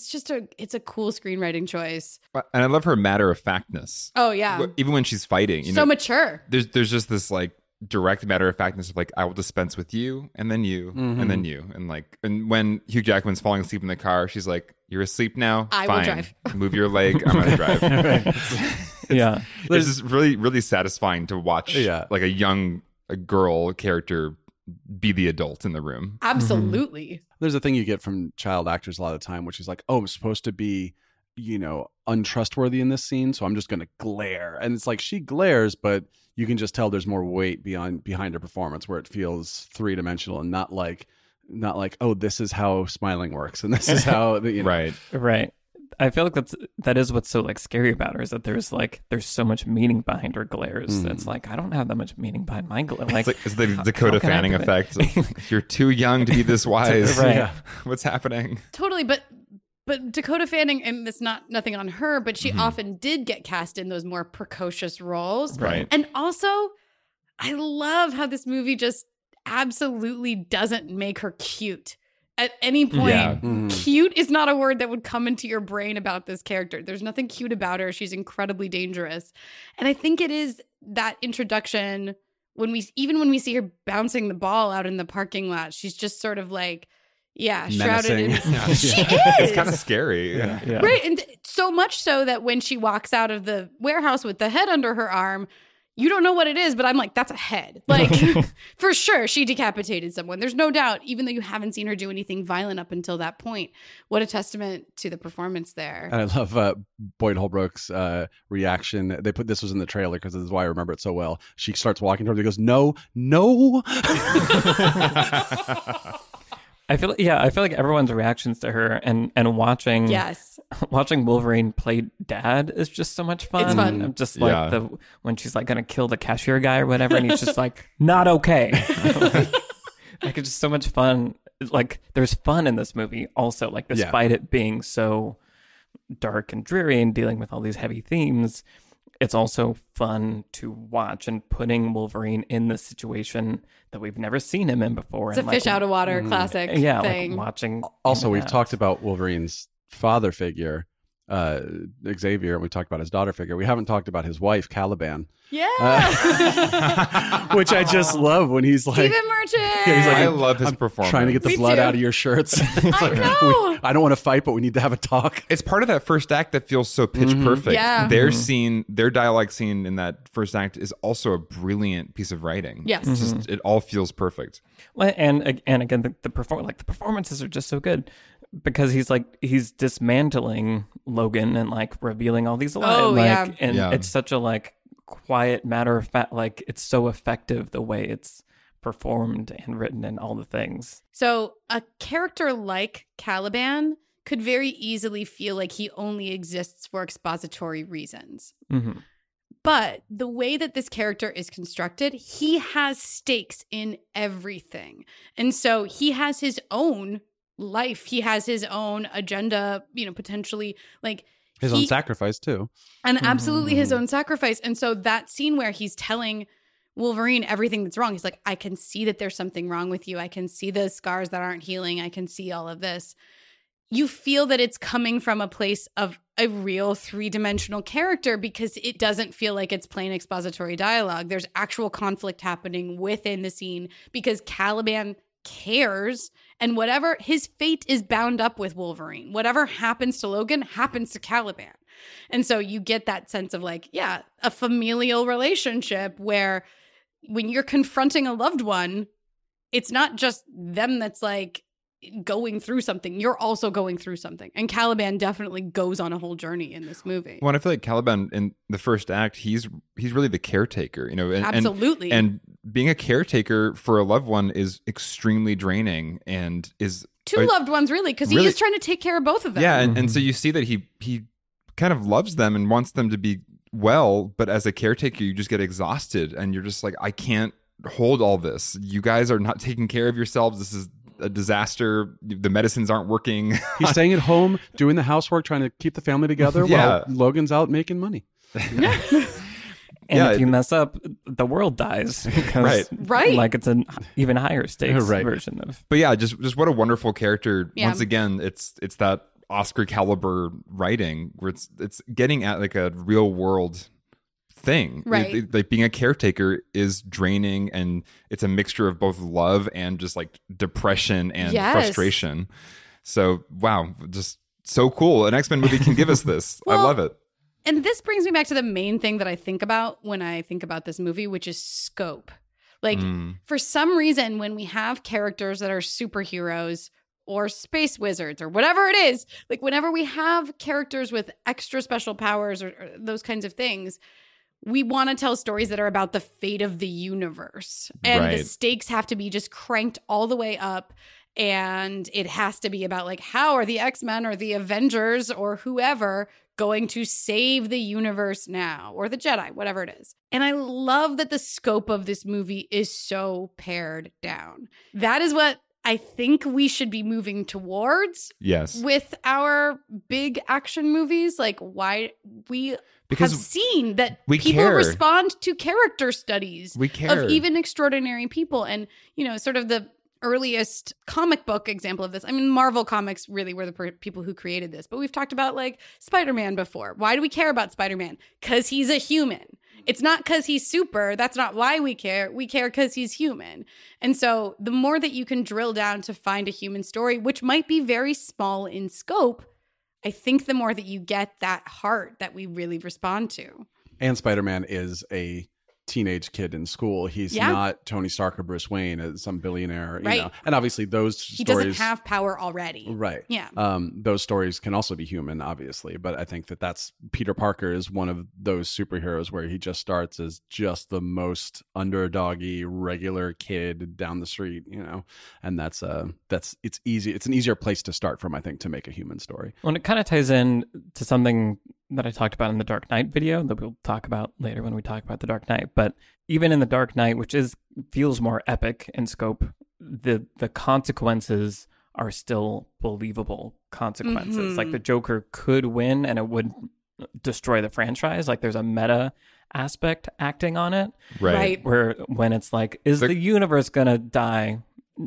[SPEAKER 2] It's a cool screenwriting choice.
[SPEAKER 3] And I love her matter of factness.
[SPEAKER 2] Oh yeah,
[SPEAKER 3] Even when she's fighting, you
[SPEAKER 2] so
[SPEAKER 3] know,
[SPEAKER 2] mature.
[SPEAKER 3] there's just this like direct matter of factness of like, I will dispense with you and then you and then you. And when Hugh Jackman's falling asleep in the car, she's like, you're asleep now?
[SPEAKER 2] I will
[SPEAKER 3] Fine.
[SPEAKER 2] drive.
[SPEAKER 3] Move your leg. I'm going to drive.
[SPEAKER 1] Yeah.
[SPEAKER 3] It's just really, really satisfying to watch like a girl character be the adult in the room.
[SPEAKER 2] Absolutely.
[SPEAKER 4] There's a thing you get from child actors a lot of the time, which is like, oh, I'm supposed to be, you know, untrustworthy in this scene, so I'm just going to glare. And it's like she glares, but you can just tell there's more weight behind her performance, where it feels 3-dimensional and not like, oh, this is how smiling works, and this is how you know.
[SPEAKER 3] Right.
[SPEAKER 1] Right. I feel like that is what's so like scary about her, is that there's so much meaning behind her glares. It's like, I don't have that much meaning behind my glare. Like,
[SPEAKER 3] It's the Dakota
[SPEAKER 1] how can I
[SPEAKER 3] Fanning
[SPEAKER 1] do it?
[SPEAKER 3] effect. You're too young to be this wise.
[SPEAKER 1] Right.
[SPEAKER 4] Yeah.
[SPEAKER 3] What's happening?
[SPEAKER 2] Totally, but Dakota Fanning, and it's nothing on her, but she often did get cast in those more precocious roles.
[SPEAKER 3] Right.
[SPEAKER 2] And also, I love how this movie just absolutely doesn't make her cute. At any point,
[SPEAKER 3] Yeah.
[SPEAKER 2] cute is not a word that would come into your brain about this character. There's nothing cute about her. She's incredibly dangerous. And I think it is that introduction when we see her bouncing the ball out in the parking lot, she's just sort of like, shrouded in.
[SPEAKER 4] Menacing.
[SPEAKER 2] She is.
[SPEAKER 3] It's kind of scary.
[SPEAKER 4] Yeah.
[SPEAKER 1] yeah.
[SPEAKER 2] Right. And so much so that when she walks out of the warehouse with the head under her arm, you don't know what it is, but I'm like, that's a head. Like, for sure, she decapitated someone. There's no doubt, even though you haven't seen her do anything violent up until that point. What a testament to the performance there.
[SPEAKER 4] And I love Boyd Holbrook's reaction. They put this was in the trailer because this is why I remember it so well. She starts walking towards him. He goes, "No."
[SPEAKER 1] I feel like everyone's reactions to her and watching
[SPEAKER 2] Yes.
[SPEAKER 1] watching Wolverine play dad is just so much fun.
[SPEAKER 2] It's fun.
[SPEAKER 1] I'm just like
[SPEAKER 3] Yeah.
[SPEAKER 1] when she's like gonna kill the cashier guy or whatever, and he's just like, not okay. Like it's just so much fun. Like there's fun in this movie also, like despite it being so dark and dreary and dealing with all these heavy themes, it's also fun to watch, and putting Wolverine in this situation that we've never seen him in before.
[SPEAKER 2] It's a
[SPEAKER 1] and
[SPEAKER 2] fish out of water classic thing.
[SPEAKER 1] like watching.
[SPEAKER 4] Also, we've
[SPEAKER 1] that.
[SPEAKER 4] talked about Wolverine's father figure, Xavier, and we talked about his daughter figure. We haven't talked about his wife, Caliban,
[SPEAKER 2] Yeah.
[SPEAKER 4] which I just love when he's like,
[SPEAKER 2] Steven Merchant.
[SPEAKER 4] he's like,
[SPEAKER 3] I love his performance.
[SPEAKER 4] trying to get the
[SPEAKER 2] Me
[SPEAKER 4] blood
[SPEAKER 2] too.
[SPEAKER 4] out of your shirts. It's
[SPEAKER 2] I
[SPEAKER 4] like,
[SPEAKER 2] know.
[SPEAKER 4] I don't want to fight, but we need to have a talk.
[SPEAKER 3] It's part of that first act that feels so pitch perfect.
[SPEAKER 2] Yeah.
[SPEAKER 3] Their scene, their dialogue scene in that first act is also a brilliant piece of writing.
[SPEAKER 2] Yes.
[SPEAKER 3] It's just, it all feels perfect.
[SPEAKER 1] Well, and again, the performances are just so good. because he's dismantling Logan and like revealing all these lies.
[SPEAKER 2] Oh, yeah.
[SPEAKER 1] And
[SPEAKER 3] Yeah.
[SPEAKER 1] it's such a like quiet matter of fact, like it's so effective the way it's performed and written and all the things.
[SPEAKER 2] So a character like Caliban could very easily feel like he only exists for expository reasons.
[SPEAKER 1] Mm-hmm.
[SPEAKER 2] But the way that this character is constructed, he has stakes in everything. And so he has his own life. He has his own agenda, potentially like
[SPEAKER 4] His own sacrifice too.
[SPEAKER 2] and absolutely his
[SPEAKER 1] Mhm.
[SPEAKER 2] own sacrifice. And so that scene where he's telling Wolverine everything that's wrong, he's like, I can see that there's something wrong with you. I can see the scars that aren't healing. I can see all of this. You feel that it's coming from a place of a real three-dimensional character because it doesn't feel like it's plain expository dialogue. There's actual conflict happening within the scene because Caliban cares, and whatever his fate is bound up with Wolverine. Whatever happens to Logan happens to Caliban. And so you get that sense of like, yeah, a familial relationship where when you're confronting a loved one, it's not just them that's like going through something. You're also going through something. And Caliban definitely goes on a whole journey in this movie.
[SPEAKER 3] Well, I feel like Caliban in the first act, he's really the caretaker, and,
[SPEAKER 2] Absolutely.
[SPEAKER 3] and being a caretaker for a loved one is extremely draining and is
[SPEAKER 2] Two loved ones, really, because he
[SPEAKER 3] Really-
[SPEAKER 2] is trying to take care of both of them.
[SPEAKER 3] yeah, and so you see that he kind of loves them and wants them to be well, but as a caretaker, you just get exhausted and you're just like, I can't hold all this. You guys are not taking care of yourselves. This is a disaster. The medicines aren't working.
[SPEAKER 4] He's staying at home, doing the housework, trying to keep the family together
[SPEAKER 3] Yeah.
[SPEAKER 4] while Logan's out making money.
[SPEAKER 1] And
[SPEAKER 3] Yeah,
[SPEAKER 1] if you mess up, the world dies. Because,
[SPEAKER 2] Right.
[SPEAKER 1] Like it's an even higher stakes
[SPEAKER 4] Right.
[SPEAKER 1] version of.
[SPEAKER 3] But yeah, just what a wonderful character.
[SPEAKER 2] Yeah.
[SPEAKER 3] Once again, it's that Oscar caliber writing where it's getting at like a real world thing.
[SPEAKER 2] Right.
[SPEAKER 3] Like being a caretaker is draining, and it's a mixture of both love and just like depression and
[SPEAKER 2] Yes.
[SPEAKER 3] frustration. So wow, just so cool. An X-Men movie can give us this. I
[SPEAKER 2] Well,
[SPEAKER 3] love it.
[SPEAKER 2] And this brings me back to the main thing that I think about when I think about this movie, which is scope. Like, for some reason, when we have characters that are superheroes or space wizards or whatever it is, like whenever we have characters with extra special powers or those kinds of things, we want to tell stories that are about the fate of the universe. And the
[SPEAKER 3] Right.
[SPEAKER 2] stakes have to be just cranked all the way up. And it has to be about like, how are the X-Men or the Avengers or whoever going to save the universe now, or the Jedi, whatever it is. And I love that the scope of this movie is so pared down. That is what I think we should be moving towards
[SPEAKER 3] Yes.
[SPEAKER 2] with our big action movies. Like, why we
[SPEAKER 3] Because
[SPEAKER 2] have seen that
[SPEAKER 3] we
[SPEAKER 2] people
[SPEAKER 3] care.
[SPEAKER 2] respond to character studies
[SPEAKER 3] We care.
[SPEAKER 2] of even extraordinary people. And, sort of the earliest comic book example of this. I mean, Marvel Comics really were the people who created this, but we've talked about like Spider-Man before. Why do we care about Spider-Man? Because he's a human. It's not because he's super. That's not why we care. We care because he's human. And so the more that you can drill down to find a human story, which might be very small in scope, I think the more that you get that heart that we really respond to.
[SPEAKER 4] And Spider-Man is a teenage kid in school. He's
[SPEAKER 2] Yeah.
[SPEAKER 4] not Tony Stark or Bruce Wayne, some billionaire,
[SPEAKER 2] Right.
[SPEAKER 4] And obviously those
[SPEAKER 2] He
[SPEAKER 4] stories
[SPEAKER 2] doesn't have power already.
[SPEAKER 4] right.
[SPEAKER 2] Yeah.
[SPEAKER 4] Those stories can also be human, obviously, but I think that's Peter Parker is one of those superheroes where he just starts as just the most underdoggy, regular kid down the street, and that's it's easy. It's an easier place to start from, I think, to make a human story.
[SPEAKER 1] Well, and it kind of ties in to something that I talked about in the Dark Knight video that we'll talk about later when we talk about the Dark Knight. But even in the Dark Knight, which feels more epic in scope, the consequences are still believable consequences.
[SPEAKER 2] Mhm.
[SPEAKER 1] Like the Joker could win and it would destroy the franchise. Like there's a meta aspect acting on it,
[SPEAKER 2] Right.
[SPEAKER 1] where when it's like, is the universe gonna die?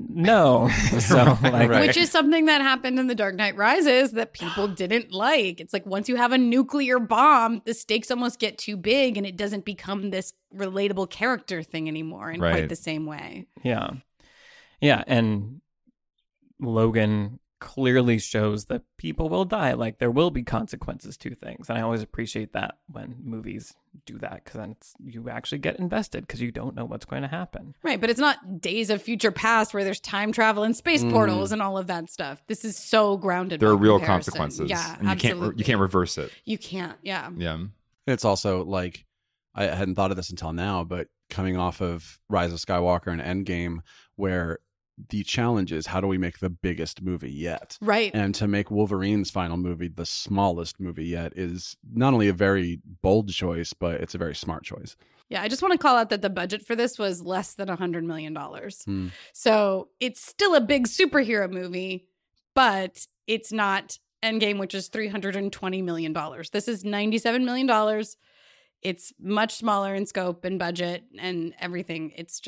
[SPEAKER 1] No. So like,
[SPEAKER 3] Right.
[SPEAKER 2] Which is something that happened in The Dark Knight Rises that people didn't like. It's like once you have a nuclear bomb, the stakes almost get too big and it doesn't become this relatable character thing anymore in quite
[SPEAKER 3] Right.
[SPEAKER 2] the same way.
[SPEAKER 1] Yeah. Yeah. And Logan clearly shows that people will die. Like, there will be consequences to things. And I always appreciate that when movies do that, because then you actually get invested because you don't know what's going to happen.
[SPEAKER 2] Right, but it's not Days of Future Past where there's time travel and space portals and all of that stuff. This is so grounded.
[SPEAKER 3] There are
[SPEAKER 2] by
[SPEAKER 3] real
[SPEAKER 2] comparison.
[SPEAKER 3] consequences.
[SPEAKER 2] Yeah,
[SPEAKER 3] and
[SPEAKER 2] absolutely.
[SPEAKER 3] you can't reverse it.
[SPEAKER 2] You can't, yeah.
[SPEAKER 3] Yeah.
[SPEAKER 4] It's also like, I hadn't thought of this until now, but coming off of Rise of Skywalker and Endgame, where the challenge is, how do we make the biggest movie yet?
[SPEAKER 2] Right.
[SPEAKER 4] And to make Wolverine's final movie the smallest movie yet is not only a very bold choice, but it's a very smart choice.
[SPEAKER 2] Yeah, I just want to call out that the budget for this was less than $100 million. So it's still a big superhero movie, but it's not Endgame, which is $320 million. This is $97 million. It's much smaller in scope and budget and everything. It's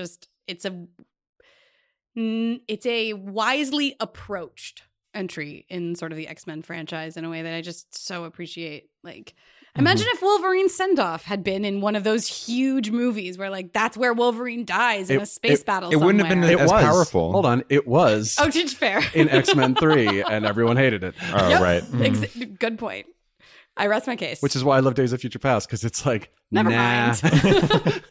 [SPEAKER 2] a wisely approached entry in sort of the X-Men franchise in a way that I just so appreciate. Like, imagine if Wolverine's send-off had been in one of those huge movies where, like, that's where Wolverine dies in a space battle
[SPEAKER 3] it wouldn't have been
[SPEAKER 4] It
[SPEAKER 3] as
[SPEAKER 4] was
[SPEAKER 3] powerful.
[SPEAKER 4] Hold on, it was.
[SPEAKER 2] Oh, it's fair.
[SPEAKER 4] in X-Men 3, and everyone hated it.
[SPEAKER 3] Oh,
[SPEAKER 2] Yep.
[SPEAKER 3] right.
[SPEAKER 2] Good point. I rest my case.
[SPEAKER 4] Which is why I love Days of Future Past, because it's like,
[SPEAKER 2] Never
[SPEAKER 4] nah.
[SPEAKER 2] mind.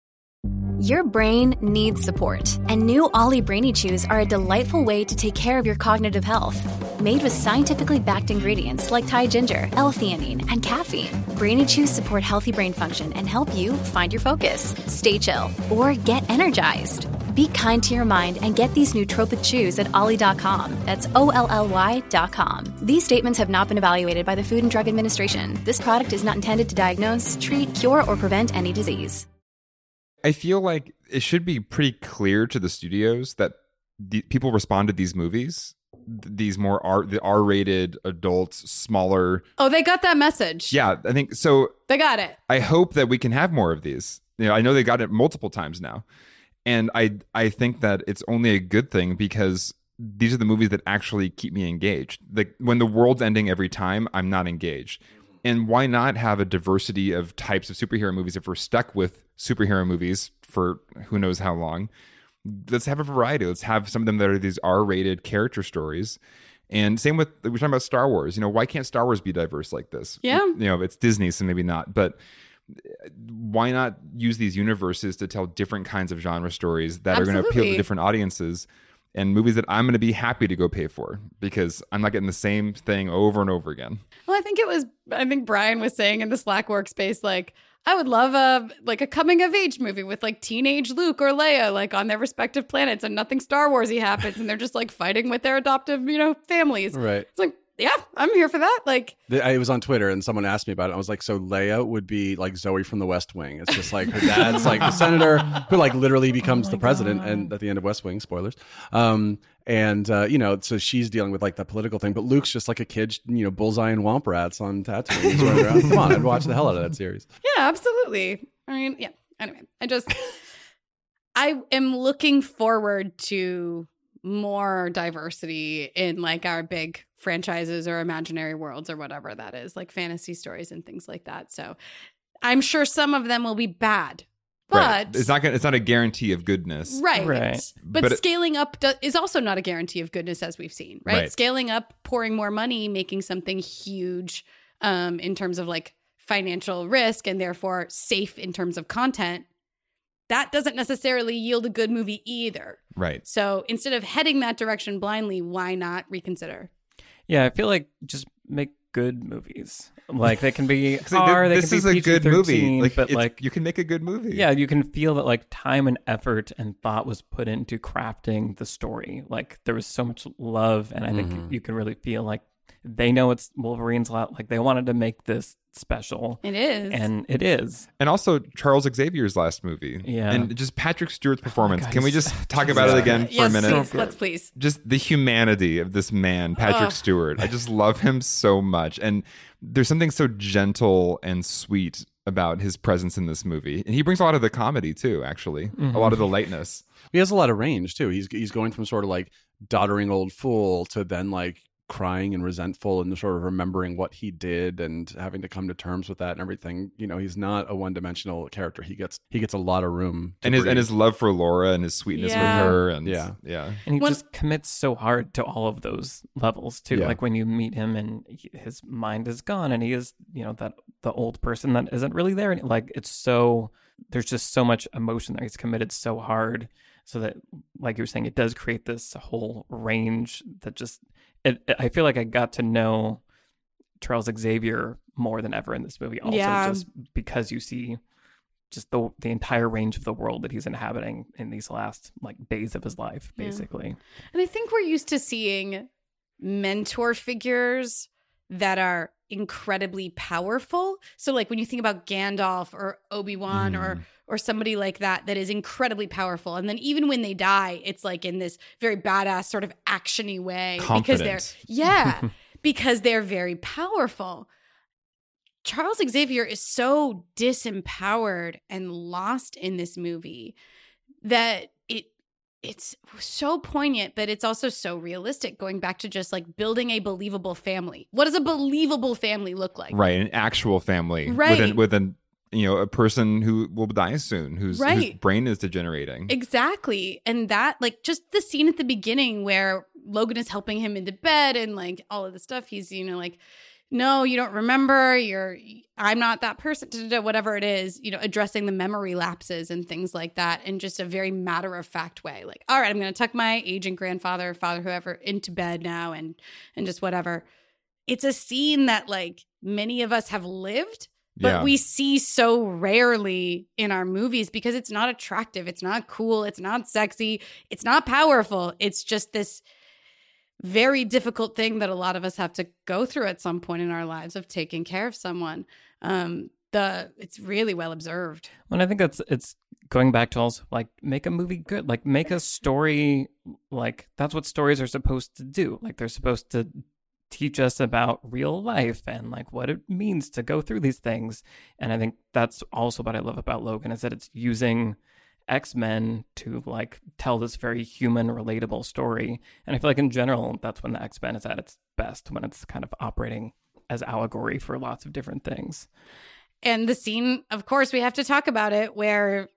[SPEAKER 5] Your brain needs support, and new Ollie Brainy Chews are a delightful way to take care of your cognitive health. Made with scientifically backed ingredients like Thai ginger, L-theanine, and caffeine, Brainy Chews support healthy brain function and help you find your focus, stay chill, or get energized. Be kind to your mind and get these nootropic chews at ollie.com. That's OLLY.com. These statements have not been evaluated by the Food and Drug Administration. This product is not intended to diagnose, treat, cure, or prevent any disease.
[SPEAKER 3] I feel like it should be pretty clear to the studios that people respond to these movies, these more the R-rated adults, smaller.
[SPEAKER 2] Oh, they got that message.
[SPEAKER 3] Yeah, I think so.
[SPEAKER 2] They got it.
[SPEAKER 3] I hope that we can have more of these. You know, I know they got it multiple times now, and I think that it's only a good thing because these are the movies that actually keep me engaged. Like, when the world's ending every time, I'm not engaged. And why not have a diversity of types of superhero movies if we're stuck with superhero movies for who knows how long? Let's have a variety. Let's have some of them that are these R-rated character stories. And same with, we're talking about Star Wars. You know, why can't Star Wars be diverse like this?
[SPEAKER 2] Yeah.
[SPEAKER 3] You know, it's Disney, so maybe not. But why not use these universes to tell different kinds of genre stories that are going to appeal
[SPEAKER 2] Absolutely.
[SPEAKER 3] to different audiences? And movies that I'm going to be happy to go pay for because I'm not getting the same thing over and over again.
[SPEAKER 2] Well, I think Brian was saying in the Slack workspace, like, I would love a coming of age movie with like teenage Luke or Leia, like on their respective planets and nothing Star Warsy happens and they're just like fighting with their adoptive, families.
[SPEAKER 4] Right.
[SPEAKER 2] It's like, yeah, I'm here for that. Like,
[SPEAKER 4] I was on Twitter and someone asked me about it. I was like, so Leia would be like Zoe from the West Wing. It's just like her dad's like the senator who like literally becomes the president and at the end of West Wing, spoilers. So she's dealing with like the political thing, but Luke's just like a kid, bullseye and womp rats on Tatooine. He's running around. Come on, I'd watch the hell out of that series.
[SPEAKER 2] yeah, absolutely. I mean, yeah. Anyway, I am looking forward to more diversity in like our big franchises or imaginary worlds or whatever that is, like fantasy stories and things like that. So I'm sure some of them will be bad, but
[SPEAKER 3] Right. It's not a guarantee of goodness.
[SPEAKER 2] right.
[SPEAKER 1] Right.
[SPEAKER 2] But scaling up is also not a guarantee of goodness, as we've seen, right?
[SPEAKER 3] Right.
[SPEAKER 2] Scaling up, pouring more money, making something huge in terms of like financial risk and therefore safe in terms of content, that doesn't necessarily yield a good movie either.
[SPEAKER 3] Right.
[SPEAKER 2] So instead of heading that direction blindly, why not reconsider?
[SPEAKER 1] Yeah, I feel like just make good movies. Like, they can be R, they
[SPEAKER 3] this
[SPEAKER 1] can
[SPEAKER 3] is
[SPEAKER 1] be
[SPEAKER 3] a good movie.
[SPEAKER 1] PG-13, but like,
[SPEAKER 3] you can make a good movie.
[SPEAKER 1] yeah, you can feel that like time and effort and thought was put into crafting the story. Like, there was so much love, and I think you can really feel like they know it's Wolverine's lot. Like, they wanted to make this special.
[SPEAKER 2] It is.
[SPEAKER 1] And it is.
[SPEAKER 3] And also Charles Xavier's last movie.
[SPEAKER 1] Yeah.
[SPEAKER 3] And just Patrick Stewart's performance.
[SPEAKER 1] God,
[SPEAKER 3] Can we
[SPEAKER 1] he's
[SPEAKER 3] just talk about it again for
[SPEAKER 2] yes,
[SPEAKER 3] a minute?
[SPEAKER 2] please. Let's please.
[SPEAKER 3] Just the humanity of this man, Patrick Stewart. I just love him so much. And there's something so gentle and sweet about his presence in this movie. And he brings a lot of the comedy too, actually. A lot of the lightness.
[SPEAKER 4] He has a lot of range too. He's going from sort of like doddering old fool to then like crying and resentful and sort of remembering what he did and having to come to terms with that and everything. You know, he's not a one-dimensional character. He gets a lot of room to
[SPEAKER 3] and
[SPEAKER 4] breathe.
[SPEAKER 3] his love for Laura and his sweetness with her, and
[SPEAKER 4] Yeah.
[SPEAKER 1] And he just commits so hard to all of those levels too.
[SPEAKER 4] Yeah.
[SPEAKER 1] Like when you meet him and his mind is gone and he is, you know, that the old person that isn't really there. And like, it's so, there's just so much emotion there. He's committed so hard so that, like you were saying, it does create this whole range that just, I feel like I got to know Charles Xavier more than ever in this movie. Also, just because you see just the entire range of the world that he's inhabiting in these last like days of his life, basically.
[SPEAKER 2] And I think we're used to seeing mentor figures that are incredibly powerful. So like when you think about Gandalf or Obi-Wan or somebody like that is incredibly powerful. And then even when they die, it's like in this very badass sort of actiony way.
[SPEAKER 3] Confident.
[SPEAKER 2] Because they're very powerful. Charles Xavier is so disempowered and lost in this movie that it's so poignant, but it's also so realistic, going back to just like building a believable family. What does a believable family look like?
[SPEAKER 3] Right, an actual family.
[SPEAKER 2] Right.
[SPEAKER 3] With an you know, a person who will die soon, whose brain is degenerating.
[SPEAKER 2] Exactly. And that, like, just the scene at the beginning where Logan is helping him into bed and like all of the stuff, he's, you know, like, no, you don't remember, I'm not that person, whatever it is, you know, addressing the memory lapses and things like that in just a very matter-of-fact way. Like, all right, I'm going to tuck my aging grandfather, father, whoever, into bed now and just whatever. It's a scene that, like, many of us have lived, but we see so rarely in our movies because it's not attractive, it's not cool, it's not sexy, it's not powerful. It's just this very difficult thing that a lot of us have to go through at some point in our lives of taking care of someone. It's really well observed.
[SPEAKER 1] Well, I think it's going back to also like make a movie good, like make a story, like that's what stories are supposed to do. Like they're supposed to teach us about real life and like what it means to go through these things. And I think that's also what I love about Logan is that it's using X-Men to like tell this very human, relatable story. And I feel like in general, that's when the X-Men is at its best, when it's kind of operating as allegory for lots of different things.
[SPEAKER 2] And the scene, of course, we have to talk about it, where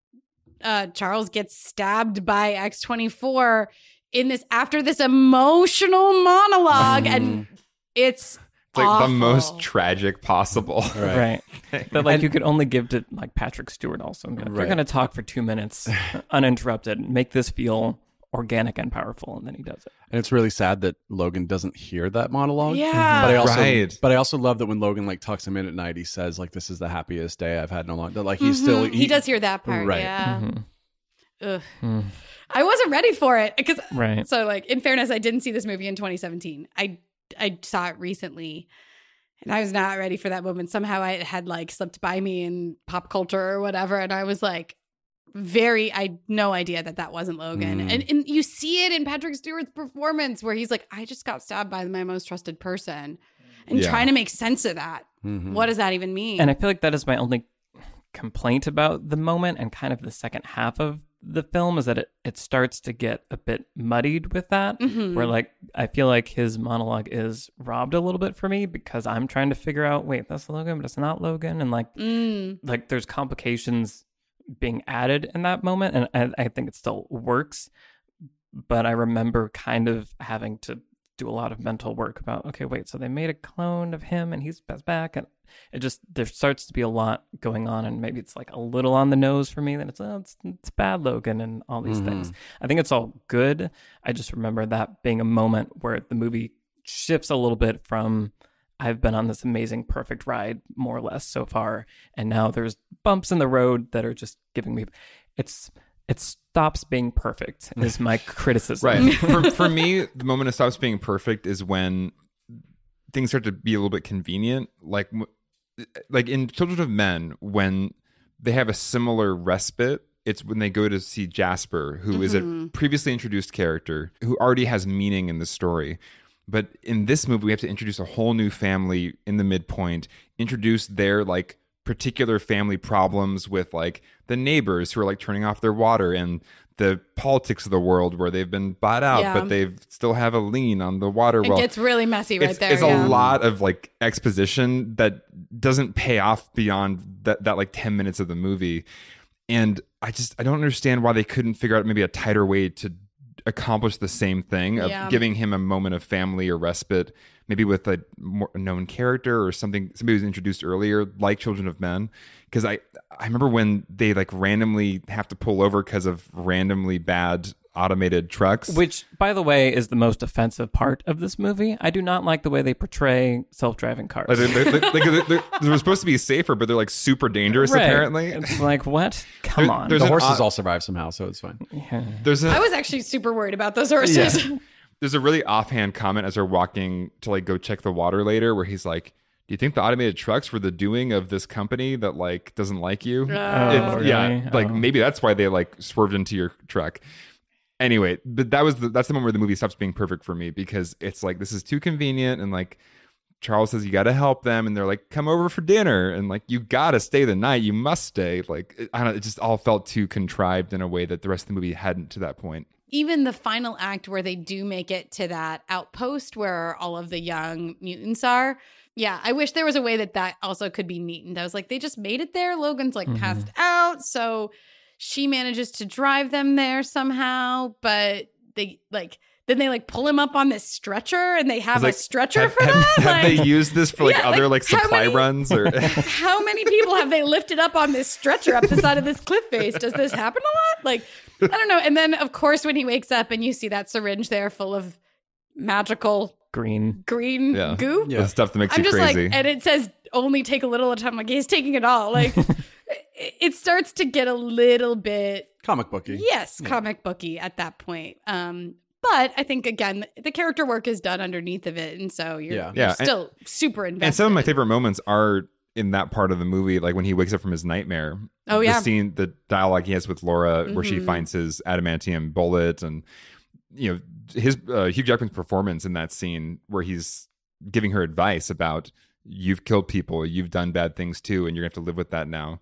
[SPEAKER 2] Charles gets stabbed by X-24 after this emotional monologue, and it's
[SPEAKER 3] like
[SPEAKER 2] awful.
[SPEAKER 3] the most tragic possible.
[SPEAKER 1] Right. That like you could only give to like Patrick Stewart also. Like, you're going to talk for 2 minutes uninterrupted, make this feel organic and powerful, and then he does it.
[SPEAKER 4] And it's really sad that Logan doesn't hear that monologue.
[SPEAKER 2] Yeah.
[SPEAKER 4] But I also love that when Logan like tucks him in at night, he says like, "This is the happiest day I've had in a long." Like he's still
[SPEAKER 2] he does hear that part.
[SPEAKER 4] Right.
[SPEAKER 2] Yeah. Ugh. I wasn't ready for it because so like in fairness, I didn't see this movie in 2017. I saw it recently and I was not ready for that moment. Somehow it had like slipped by me in pop culture or whatever. And I was like I had no idea that wasn't Logan. And you see it in Patrick Stewart's performance where he's like, I just got stabbed by my most trusted person, and trying to make sense of that. What does that even mean?
[SPEAKER 1] And I feel like that is my only complaint about the moment and kind of the second half of the film is that it starts to get a bit muddied with that, where like I feel like his monologue is robbed a little bit for me because I'm trying to figure out, wait, that's Logan, but it's not Logan, and like there's complications being added in that moment, and I think it still works, but I remember kind of having to do a lot of mental work about, okay, wait, so they made a clone of him and he's back, and it just, there starts to be a lot going on, and maybe it's like a little on the nose for me that it's bad Logan and all these things. I think it's all good. I just remember that being a moment where the movie shifts a little bit from I've been on this amazing perfect ride more or less so far, and now there's bumps in the road that are just giving me it stops being perfect is my criticism.
[SPEAKER 3] Right. For me, the moment it stops being perfect is when things start to be a little bit convenient. Like in Children of Men, when they have a similar respite, it's when they go to see Jasper, who is a previously introduced character who already has meaning in the story. But in this movie, we have to introduce a whole new family in the midpoint, introduce their like particular family problems with like the neighbors who are like turning off their water and the politics of the world where they've been bought out,
[SPEAKER 2] Yeah.
[SPEAKER 3] but they still have a lien on the water
[SPEAKER 2] It
[SPEAKER 3] well.
[SPEAKER 2] gets really messy right there.
[SPEAKER 3] It's
[SPEAKER 2] yeah.
[SPEAKER 3] a lot of like exposition that doesn't pay off beyond that like 10 minutes of the movie. And I don't understand why they couldn't figure out maybe a tighter way to accomplish the same thing of
[SPEAKER 2] Yeah.
[SPEAKER 3] giving him a moment of family or respite, maybe with a more known character or somebody who's introduced earlier, like Children of Men. Because I remember when they like randomly have to pull over because of randomly bad automated trucks.
[SPEAKER 1] Which, by the way, is the most offensive part of this movie. I do not like the way they portray self-driving cars.
[SPEAKER 3] They're supposed to be safer, but they're like super dangerous.
[SPEAKER 1] Right.
[SPEAKER 3] Apparently,
[SPEAKER 1] It's like, what? Come on.
[SPEAKER 3] there's
[SPEAKER 4] The
[SPEAKER 3] an
[SPEAKER 4] horses
[SPEAKER 3] o-
[SPEAKER 4] all survive somehow, so it's fine.
[SPEAKER 3] there's a
[SPEAKER 2] I was actually super worried about those horses.
[SPEAKER 3] there's a really offhand comment as they're walking to like go check the water later, where he's like, "Do you think the automated trucks were the doing of this company that like doesn't like you?"
[SPEAKER 1] Oh, really?
[SPEAKER 3] Yeah, like
[SPEAKER 1] Oh.
[SPEAKER 3] maybe that's why they like swerved into your truck. Anyway, but that's the moment where the movie stops being perfect for me, because it's like, this is too convenient, and like Charles says you got to help them, and they're like, come over for dinner, and like, you got to stay the night, you must stay. Like, it just all felt too contrived in a way that the rest of the movie hadn't to that point.
[SPEAKER 2] Even the final act where they do make it to that outpost where all of the young mutants are. Yeah, I wish there was a way that also could be neatened. I was like, they just made it there. Logan's like passed out, so she manages to drive them there somehow, but they like then they like pull him up on this stretcher, and they have a stretcher for that.
[SPEAKER 3] Have they used this for like
[SPEAKER 2] Yeah,
[SPEAKER 3] other
[SPEAKER 2] like,
[SPEAKER 3] like
[SPEAKER 2] how
[SPEAKER 3] supply
[SPEAKER 2] many-
[SPEAKER 3] runs or?
[SPEAKER 2] How many people have they lifted up on this stretcher up the side of this cliff face? Does this happen a lot? Like, I don't know. And then, of course, when he wakes up and you see that syringe there full of magical
[SPEAKER 1] Green.
[SPEAKER 2] green
[SPEAKER 3] Yeah.
[SPEAKER 2] goo,
[SPEAKER 3] The stuff that makes
[SPEAKER 2] I'm
[SPEAKER 3] you
[SPEAKER 2] just
[SPEAKER 3] crazy.
[SPEAKER 2] like, and it says only take a little at a time. Like, he's taking it all. Like, it starts to get a little bit,
[SPEAKER 4] Comic booky.
[SPEAKER 2] yes, comic booky at that point. But I think, again, the character work is done underneath of it. And so you're,
[SPEAKER 4] Yeah.
[SPEAKER 2] you're
[SPEAKER 3] Yeah,
[SPEAKER 2] still super invested.
[SPEAKER 3] And some of my favorite moments are in that part of the movie, like when he wakes up from his nightmare.
[SPEAKER 2] Oh, yeah.
[SPEAKER 3] The scene, the dialogue he has with Laura, where she
[SPEAKER 2] Mhm.
[SPEAKER 3] finds his adamantium bullet, and you know his Hugh Jackman's performance in that scene, where he's giving her advice about, you've killed people, you've done bad things too, and you're gonna have to live with that now.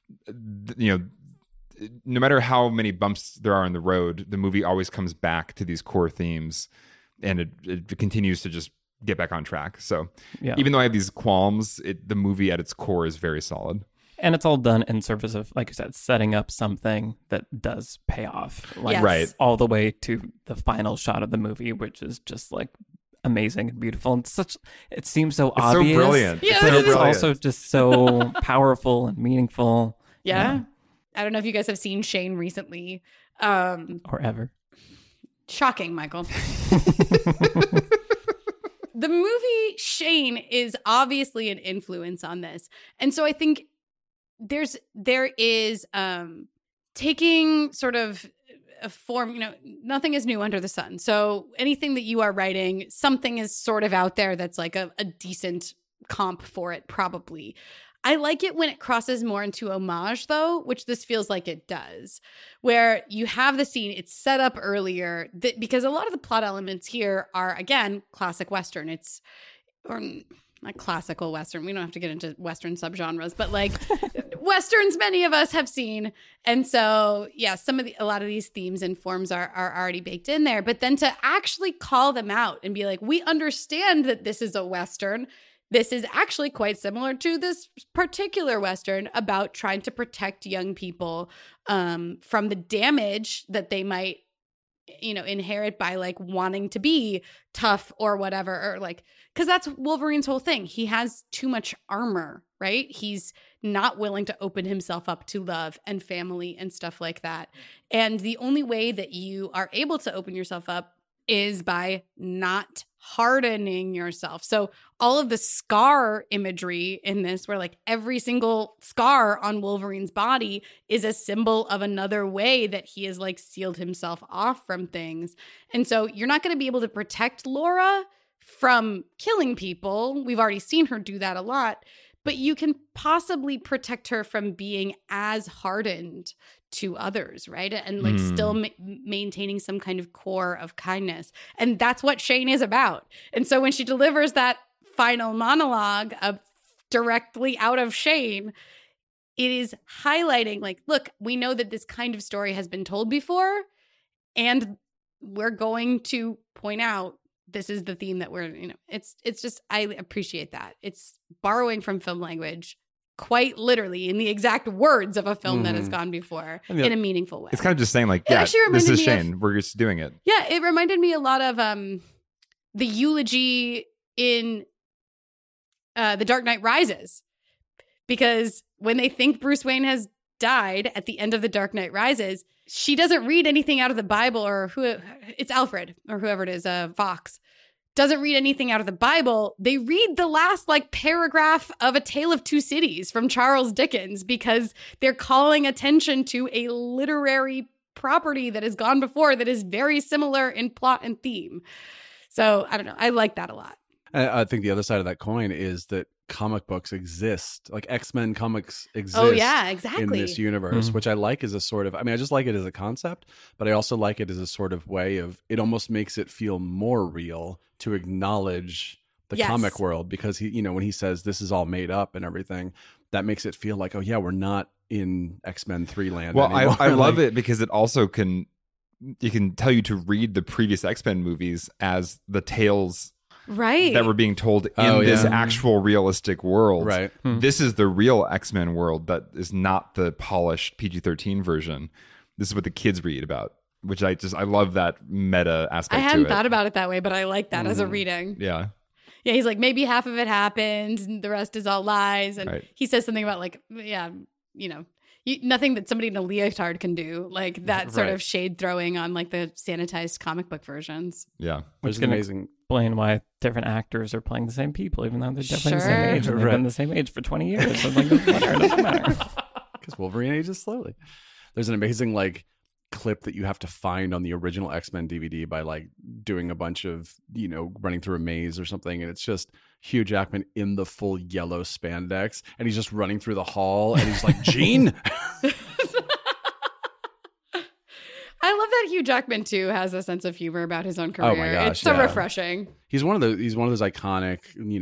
[SPEAKER 3] You know, no matter how many bumps there are in the road, the movie always comes back to these core themes, and it continues to just get back on track. So
[SPEAKER 1] Yeah.
[SPEAKER 3] even though I have these qualms, the movie at its core is very solid.
[SPEAKER 1] And it's all done in service of, like you said, setting up something that does pay off. Like,
[SPEAKER 2] Yes.
[SPEAKER 3] Right.
[SPEAKER 1] all the way to the final shot of the movie, which is just like amazing and beautiful. And it seems so
[SPEAKER 3] It's
[SPEAKER 1] obvious.
[SPEAKER 3] so brilliant.
[SPEAKER 2] Yeah,
[SPEAKER 3] It's
[SPEAKER 1] But
[SPEAKER 3] so
[SPEAKER 1] it's
[SPEAKER 3] brilliant.
[SPEAKER 1] also just so powerful and meaningful.
[SPEAKER 2] Yeah. I don't know if you guys have seen Shane recently.
[SPEAKER 1] Or ever.
[SPEAKER 2] Shocking, Michael. The movie Shane is obviously an influence on this. And so I think there is taking sort of a form, nothing is new under the sun. So anything that you are writing, something is sort of out there that's like a decent comp for it, probably. I like it when it crosses more into homage, though, which this feels like it does, where you have the scene, it's set up earlier, because a lot of the plot elements here are, again, classic Western. Or not classical Western. We don't have to get into Western subgenres, but like Westerns many of us have seen. And so, yeah, a lot of these themes and forms are already baked in there. But then to actually call them out and be like, we understand that this is a Western. This is actually quite similar to this particular Western about trying to protect young people from the damage that they might, inherit by like wanting to be tough or whatever, or like, because that's Wolverine's whole thing. He has too much armor, right? He's not willing to open himself up to love and family and stuff like that. And the only way that you are able to open yourself up is by not hardening yourself. So all of the scar imagery in this, where like every single scar on Wolverine's body is a symbol of another way that he has like sealed himself off from things. And so you're not going to be able to protect Laura from killing people. We've already seen her do that a lot, but you can possibly protect her from being as hardened to others, right? And like still maintaining some kind of core of kindness. And that's what Shane is about. And so when she delivers that final monologue of directly out of Shane, it is highlighting like, look, we know that this kind of story has been told before, and we're going to point out this is the theme that we're, it's just, I appreciate that. It's borrowing from film language quite literally in the exact words of a film that has gone before in a meaningful way.
[SPEAKER 3] It's kind of just saying like,
[SPEAKER 2] It
[SPEAKER 3] yeah,
[SPEAKER 2] actually
[SPEAKER 3] this
[SPEAKER 2] reminded
[SPEAKER 3] is
[SPEAKER 2] me
[SPEAKER 3] Shane. We're just doing it.
[SPEAKER 2] Yeah, it reminded me a lot of the eulogy in The Dark Knight Rises. Because when they think Bruce Wayne has died at the end of The Dark Knight Rises, she doesn't read anything out of the Bible, or it's Alfred or whoever it is, Fox. Doesn't read anything out of the Bible. They read the last paragraph of A Tale of Two Cities from Charles Dickens, because they're calling attention to a literary property that has gone before that is very similar in plot and theme. So I don't know. I like that a lot.
[SPEAKER 4] I think the other side of that coin is that comic books exist, like X-Men comics exist.
[SPEAKER 2] Oh yeah, exactly.
[SPEAKER 4] In this universe, which I like as a sort of, I mean, I just like it as a concept, but I also like it as a sort of way of, it almost makes it feel more real to acknowledge the comic world, because he, when he says this is all made up and everything, that makes it feel like, oh yeah, we're not in X-Men 3 land.
[SPEAKER 3] Well,
[SPEAKER 4] anymore.
[SPEAKER 3] I love it because it also can tell you to read the previous X-Men movies as the tales
[SPEAKER 2] right
[SPEAKER 3] that were being told in this actual realistic world.
[SPEAKER 4] Right.
[SPEAKER 3] This is the real X-Men world that is not the polished PG-13 version. This is what the kids read about, which I love that meta aspect.
[SPEAKER 2] I hadn't thought about it that way, but I like that as a reading.
[SPEAKER 3] Yeah.
[SPEAKER 2] Yeah, he's like, maybe half of it happened and the rest is all lies. And he says something about nothing that somebody in a leotard can do, like that sort of shade throwing on like the sanitized comic book versions.
[SPEAKER 3] Yeah.
[SPEAKER 4] Which is amazing.
[SPEAKER 1] Explain why different actors are playing the same people, even though they're definitely the same age. And they've been the same age for 20 years. So like, it doesn't matter.
[SPEAKER 4] Because Wolverine ages slowly. There's an amazing clip that you have to find on the original X-Men DVD by doing a bunch of, running through a maze or something. And it's just Hugh Jackman in the full yellow spandex. And he's just running through the hall and he's like, Jean!
[SPEAKER 2] I love that Hugh Jackman too has a sense of humor about his own career.
[SPEAKER 4] Oh my gosh,
[SPEAKER 2] it's so refreshing.
[SPEAKER 4] He's one of those iconic,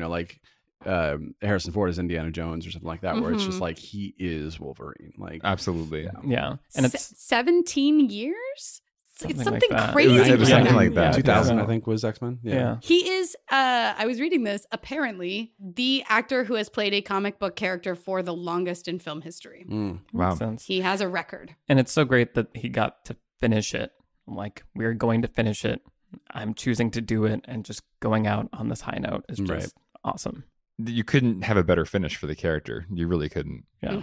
[SPEAKER 4] Harrison Ford is Indiana Jones or something like that, where it's just like he is Wolverine.
[SPEAKER 3] Absolutely.
[SPEAKER 1] Yeah. And it's
[SPEAKER 2] 17 years? It's something
[SPEAKER 1] like
[SPEAKER 2] crazy.
[SPEAKER 3] It was something like that.
[SPEAKER 4] 2000, I think, was X-Men. Yeah.
[SPEAKER 2] He is, I was reading this, apparently the actor who has played a comic book character for the longest in film history.
[SPEAKER 3] Wow.
[SPEAKER 2] He has a record.
[SPEAKER 1] And it's so great that he got to finish it. Like, we're going to finish it. I'm choosing to do it, and just going out on this high note is just awesome.
[SPEAKER 3] You couldn't have a better finish for the character. You really couldn't.
[SPEAKER 1] Yeah.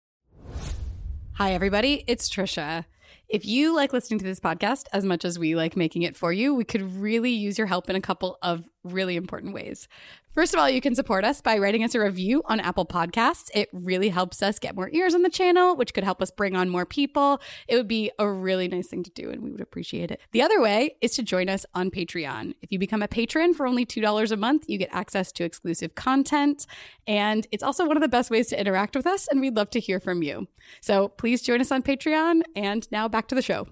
[SPEAKER 2] Hi, everybody. It's Trisha. If you like listening to this podcast as much as we like making it for you, we could really use your help in a couple of really important ways. First of all, you can support us by writing us a review on Apple Podcasts. It really helps us get more ears on the channel, which could help us bring on more people. It would be a really nice thing to do, and we would appreciate it. The other way is to join us on Patreon. If you become a patron for only $2 a month, you get access to exclusive content, and it's also one of the best ways to interact with us, and we'd love to hear from you. So please join us on Patreon, and now back to the show.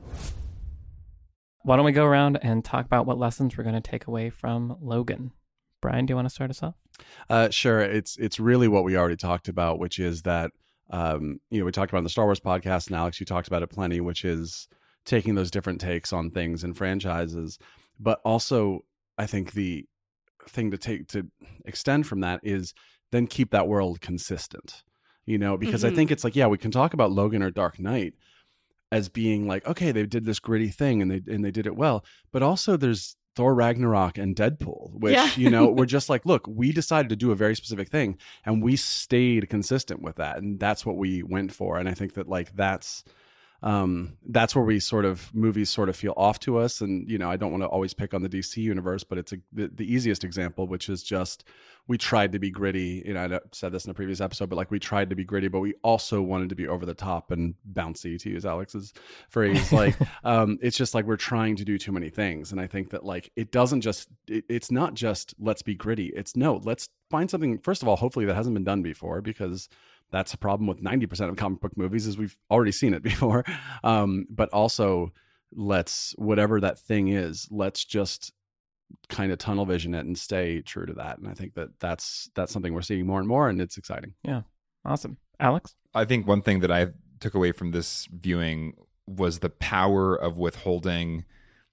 [SPEAKER 1] Why don't we go around and talk about what lessons we're going to take away from Logan? Brian, do you want to start us off?
[SPEAKER 4] Sure. It's really what we already talked about, which is that, we talked about in the Star Wars podcast, and Alex, you talked about it plenty, which is taking those different takes on things and franchises. But also, I think the thing to extend from that is then keep that world consistent, because I think it's like, we can talk about Logan or Dark Knight as being like, okay, they did this gritty thing and they did it well, but also there's Thor Ragnarok and Deadpool, which, we're just like, look, we decided to do a very specific thing and we stayed consistent with that. And that's what we went for. And I think that that's where movies sort of feel off to us. And, I don't want to always pick on the DC universe, but it's the easiest example, which is just, we tried to be gritty. I said this in a previous episode, but we tried to be gritty, but we also wanted to be over the top and bouncy, to use Alex's phrase. It's just like, we're trying to do too many things. And I think that it's not just let's be gritty. It's no, let's find something, first of all, hopefully that hasn't been done before, because that's a problem with 90% of comic book movies, is we've already seen it before. But also, whatever that thing is, let's just kind of tunnel vision it and stay true to that. And I think that that's something we're seeing more and more, and it's exciting.
[SPEAKER 1] Yeah. Awesome. Alex?
[SPEAKER 3] I think one thing that I took away from this viewing was the power of withholding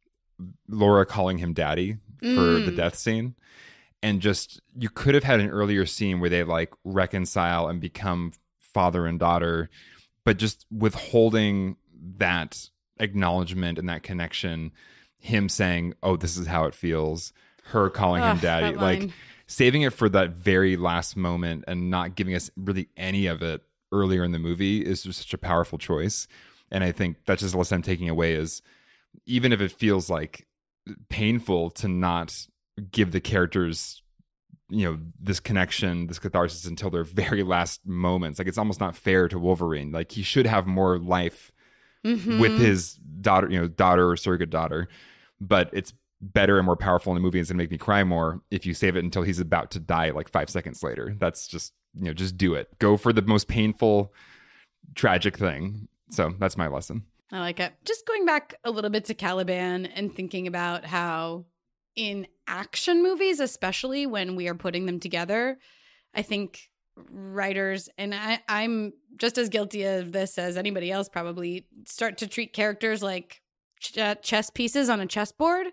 [SPEAKER 3] Laura calling him daddy for the death scene. And just, you could have had an earlier scene where they like reconcile and become father and daughter, but just withholding that acknowledgement and that connection, him saying, oh, this is how it feels, her calling him daddy, like saving it for that very last moment and not giving us really any of it earlier in the movie is just such a powerful choice. And I think that's just the lesson I'm taking away is, even if it feels like painful to not give the characters, you know, this connection, this catharsis until their very last moments. Like, it's almost not fair to Wolverine. Like, he should have more life with his daughter, you know, daughter or surrogate daughter. But it's better and more powerful in the movie. It's going to make me cry more if you save it until he's about to die like 5 seconds later. That's just, you know, just do it. Go for the most painful, tragic thing. So that's my lesson.
[SPEAKER 2] I like it. Just going back a little bit to Caliban and thinking about how in action movies, especially when we are putting them together, I think writers, and I'm just as guilty of this as anybody else probably, start to treat characters like chess pieces on a chessboard.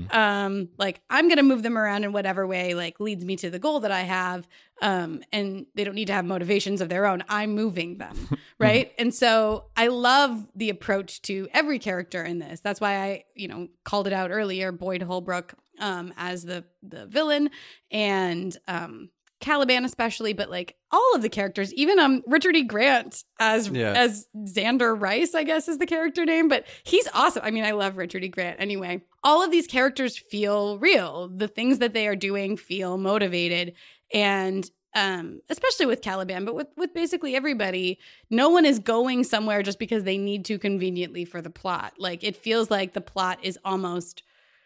[SPEAKER 2] Like, I'm going to move them around in whatever way like leads me to the goal that I have. And they don't need to have motivations of their own. I'm moving them. Right. And so I love the approach to every character in this. That's why I, you know, called it out earlier, Boyd Holbrook as the villain, and Caliban especially, but like all of the characters, even Richard E. Grant as Xander Rice, I guess is the character name, but he's awesome. I mean, I love Richard E. Grant. Anyway, all of these characters feel real. The things that they are doing feel motivated, and especially with Caliban, but with basically everybody, no one is going somewhere just because they need to conveniently for the plot. Like, it feels like the plot is almost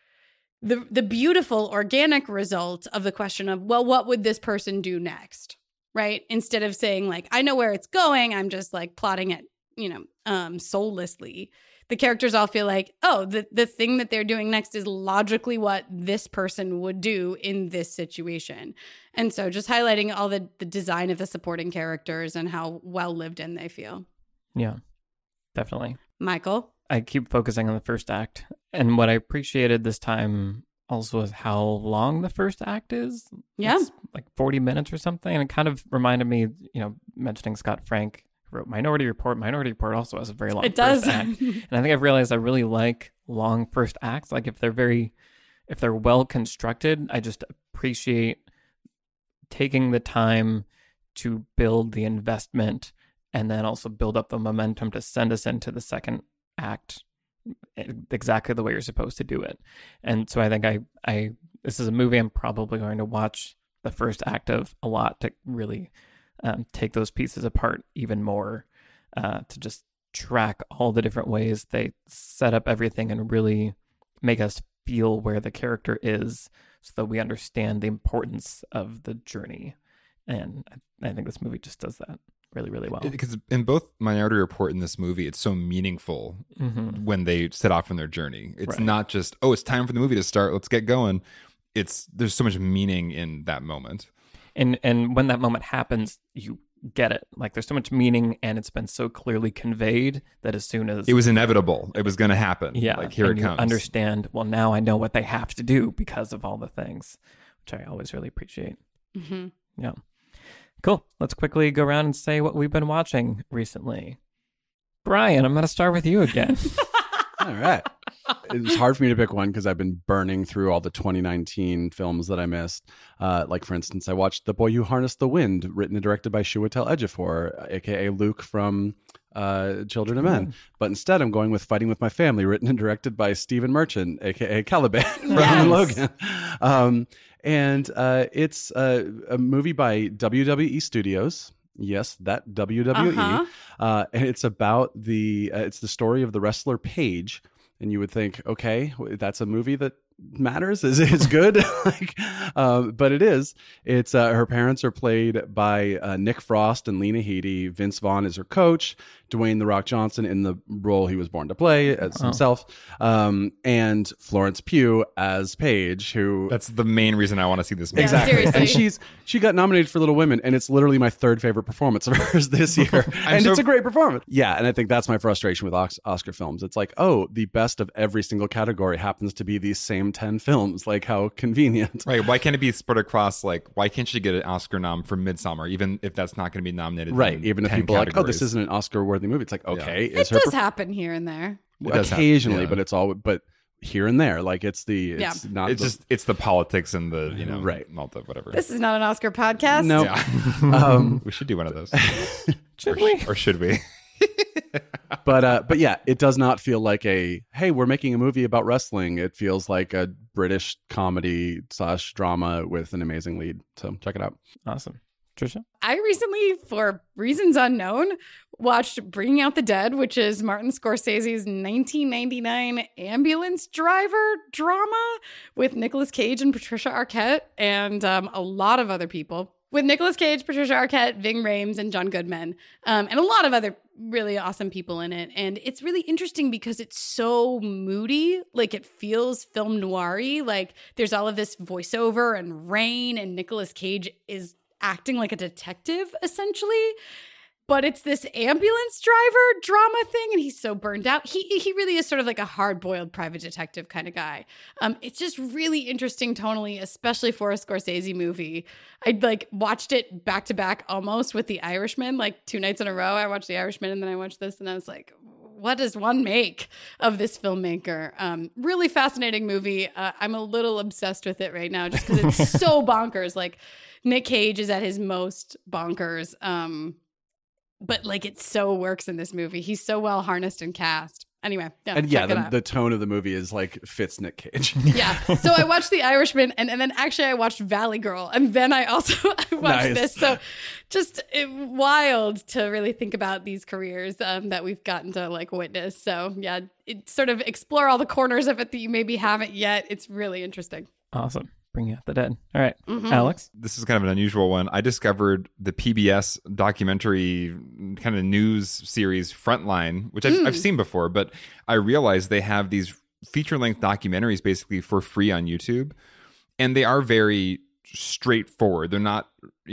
[SPEAKER 2] the beautiful organic result of the question of, well, what would this person do next? Right? Instead of saying like, I know where it's going, I'm just like plotting it, you know, soullessly. The characters all feel like, oh, the thing that they're doing next is logically what this person would do in this situation. And so just highlighting all the design of the supporting characters and how well lived in they feel.
[SPEAKER 1] Yeah, definitely.
[SPEAKER 2] Michael?
[SPEAKER 1] I keep focusing on the first act. And what I appreciated this time also is how long the first act is.
[SPEAKER 2] Yeah.
[SPEAKER 1] It's like 40 minutes or something. And it kind of reminded me, you know, mentioning Scott Frank, who wrote Minority Report. Minority Report also has a very long first act. And I think I've realized I really like long first acts. Like, if they're well constructed, I just appreciate taking the time to build the investment and then also build up the momentum to send us into the second act exactly the way you're supposed to do it. And so I think I this is a movie I'm probably going to watch the first act of a lot to really take those pieces apart even more, to just track all the different ways they set up everything and really make us feel where the character is so that we understand the importance of the journey. And I think this movie just does that really, really well.
[SPEAKER 3] Because in both Minority Report and this movie, it's so meaningful when they set off on their journey. It's not just, oh, it's time for the movie to start, let's get going. There's so much meaning in that moment.
[SPEAKER 1] And when that moment happens, you get it. Like, there's so much meaning, and it's been so clearly conveyed that as soon as
[SPEAKER 3] it was inevitable, it was going to happen.
[SPEAKER 1] Yeah,
[SPEAKER 3] like, here it comes.
[SPEAKER 1] Understand. Well, now I know what they have to do because of all the things, which I always really appreciate. Yeah. Cool. Let's quickly go around and say what we've been watching recently. Brian, I'm going to start with you again.
[SPEAKER 4] All right. It was hard for me to pick one because I've been burning through all the 2019 films that I missed. Like, for instance, I watched The Boy Who Harnessed the Wind, written and directed by Chiwetel Ejiofor, a.k.a. Luke from Children of Men. But instead, I'm going with Fighting with My Family, written and directed by Stephen Merchant, a.k.a. Caliban from Logan. And it's a movie by WWE Studios. Yes, that WWE. And it's about it's the story of the wrestler Paige. And you would think, okay, that's a movie that matters is good. Like, but it is. It's her parents are played by Nick Frost and Lena Headey. Vince Vaughn is her coach. Dwayne "The Rock" Johnson in the role he was born to play as himself, and Florence Pugh as Paige, who
[SPEAKER 3] That's the main reason I want to see this movie.
[SPEAKER 4] exactly.
[SPEAKER 2] seriously.
[SPEAKER 4] And she got nominated for Little Women, and it's literally my third favorite performance of hers this year. And it's a great performance. Yeah, and I think that's my frustration with Oscar films. It's like, oh, the best of every single category happens to be these same 10 films. Like, how convenient.
[SPEAKER 3] Right. Why can't it be spread across? Like, why can't she get an Oscar nom for Midsommar, even if that's not going to be nominated?
[SPEAKER 4] Right.
[SPEAKER 3] in
[SPEAKER 4] Even if
[SPEAKER 3] 10
[SPEAKER 4] people are like, oh, this
[SPEAKER 3] categories?
[SPEAKER 4] isn't an Oscar-worthy movie. It's like, okay,
[SPEAKER 2] It does happen here and there.
[SPEAKER 3] It does happen,
[SPEAKER 4] occasionally,
[SPEAKER 3] yeah.
[SPEAKER 4] but it's all, but here and there, like it's not.
[SPEAKER 3] It's the politics and the
[SPEAKER 4] Right.
[SPEAKER 3] all the whatever.
[SPEAKER 2] This is not an Oscar podcast.
[SPEAKER 4] No.
[SPEAKER 3] Yeah. We should do one of those. Or should we?
[SPEAKER 4] But yeah, it does not feel like hey, we're making a movie about wrestling. It feels like a British comedy / drama with an amazing lead. So check it out.
[SPEAKER 1] Awesome. Trisha?
[SPEAKER 2] I recently, for reasons unknown, watched Bringing Out the Dead, which is Martin Scorsese's 1999 ambulance driver drama with Nicolas Cage and Patricia Arquette and a lot of other people. With Nicolas Cage, Patricia Arquette, Ving Rhames, and John Goodman, and a lot of other really awesome people in it. And it's really interesting because it's so moody. Like, it feels film noir-y. Like, there's all of this voiceover and rain, and Nicolas Cage is acting like a detective, essentially. But it's this ambulance driver drama thing, and he's so burned out. He really is sort of like a hard-boiled private detective kind of guy. It's just really interesting tonally, especially for a Scorsese movie. I watched it back to back almost with The Irishman, like 2 nights in a row. I watched The Irishman and then I watched this, and I was like, what does one make of this filmmaker? Really fascinating movie. I'm a little obsessed with it right now just because it's so bonkers. Like, Nick Cage is at his most bonkers. But like, it so works in this movie. He's so well harnessed and cast. Anyway,
[SPEAKER 4] And yeah, the tone of the movie is like fits Nick Cage.
[SPEAKER 2] Yeah. So I watched The Irishman, and then actually I watched Valley Girl, and then I also watched
[SPEAKER 4] Nice.
[SPEAKER 2] this. So just wild to really think about these careers that we've gotten to like witness. So yeah, it sort of explore all the corners of it that you maybe haven't yet. It's really interesting.
[SPEAKER 1] Awesome. Bringing Out the Dead. All right. Alex?
[SPEAKER 3] This is kind of an unusual one. I discovered the PBS documentary kind of news series Frontline, which I've seen before, but I realized they have these feature-length documentaries basically for free on YouTube, and they are very straightforward. They're not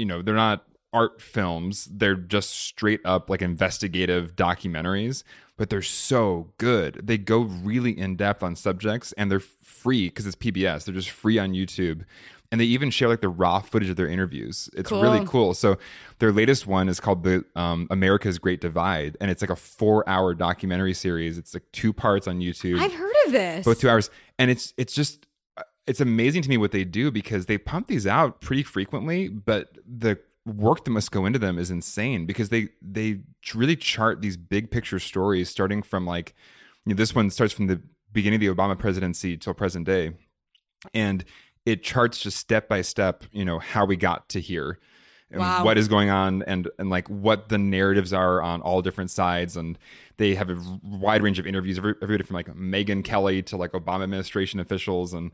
[SPEAKER 3] art films. They're just straight up like investigative documentaries, but they're so good. They go really in depth on subjects, and they're free because it's PBS. They're just free on YouTube. And they even share like the raw footage of their interviews. It's really cool. So their latest one is called the America's Great Divide, and it's like a 4-hour documentary series. It's like 2 parts on YouTube.
[SPEAKER 2] I've heard of this.
[SPEAKER 3] Both 2 hours. And it's just, it's amazing to me what they do because they pump these out pretty frequently, but the work that must go into them is insane because they really chart these big picture stories starting from like, this one starts from the beginning of the Obama presidency till present day. And it charts just step by step, how we got to here and what is going on and like what the narratives are on all different sides. And they have a wide range of interviews, everybody from like Megyn Kelly to like Obama administration officials and,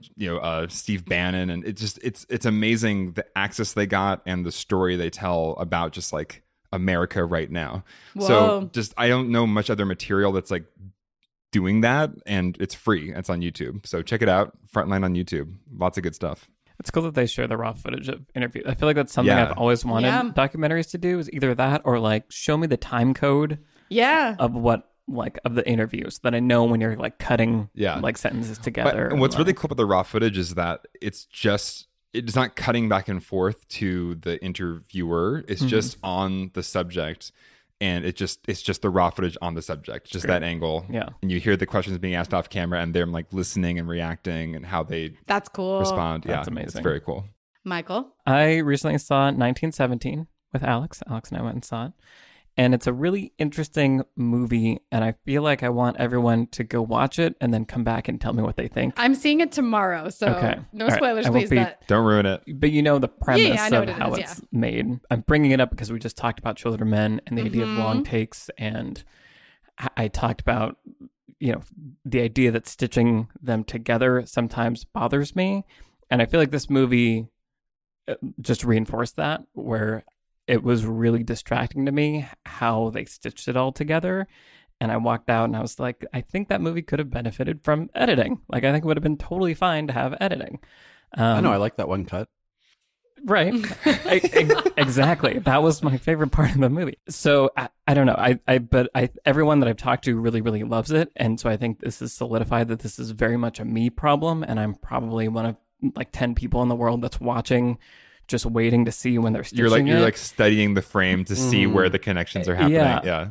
[SPEAKER 3] Steve Bannon. And it's amazing the access they got and the story they tell about just like America right now.
[SPEAKER 2] Whoa.
[SPEAKER 3] So just, I don't know much other material that's like doing that, and it's free. It's on YouTube, so check it out. Frontline on YouTube, lots of good stuff.
[SPEAKER 1] It's cool that they share the raw footage of interviews. I feel like that's something
[SPEAKER 3] Yeah.
[SPEAKER 1] I've always wanted documentaries to do, is either that or like show me the time code of what of the interviews so that I know when you're like cutting like sentences together.
[SPEAKER 3] And what's really cool about the raw footage is that it's not cutting back and forth to the interviewer. It's just on the subject. And it's just the raw footage on the subject, just that angle. Yeah. And you hear the questions being asked off camera and they're like listening and reacting and how they
[SPEAKER 2] That's cool.
[SPEAKER 3] respond.
[SPEAKER 1] That's
[SPEAKER 3] yeah,
[SPEAKER 1] amazing.
[SPEAKER 3] It's very cool.
[SPEAKER 2] Michael?
[SPEAKER 1] I recently saw 1917 with Alex. Alex and I went and saw it. And it's a really interesting movie, and I feel like I want everyone to go watch it and then come back and tell me what they think.
[SPEAKER 2] I'm seeing it tomorrow, so no spoilers, please.
[SPEAKER 3] Don't ruin it.
[SPEAKER 1] But you know the premise
[SPEAKER 2] I know
[SPEAKER 1] of
[SPEAKER 2] what it
[SPEAKER 1] how
[SPEAKER 2] is,
[SPEAKER 1] it's made. I'm bringing it up because we just talked about Children of Men and the idea of long takes, and I talked about the idea that stitching them together sometimes bothers me. And I feel like this movie just reinforced that, where it was really distracting to me how they stitched it all together. And I walked out and I was like, I think that movie could have benefited from editing. Like, I think it would have been totally fine to have editing.
[SPEAKER 4] I know, I like that one cut.
[SPEAKER 1] Right. Exactly. That was my favorite part of the movie. So I don't know. But everyone that I've talked to really, really loves it. And so I think this is solidified that this is very much a me problem. And I'm probably one of like 10 people in the world that's watching, just waiting to see when they're stitching
[SPEAKER 3] You're like studying the frame to see where the connections are happening. Yeah.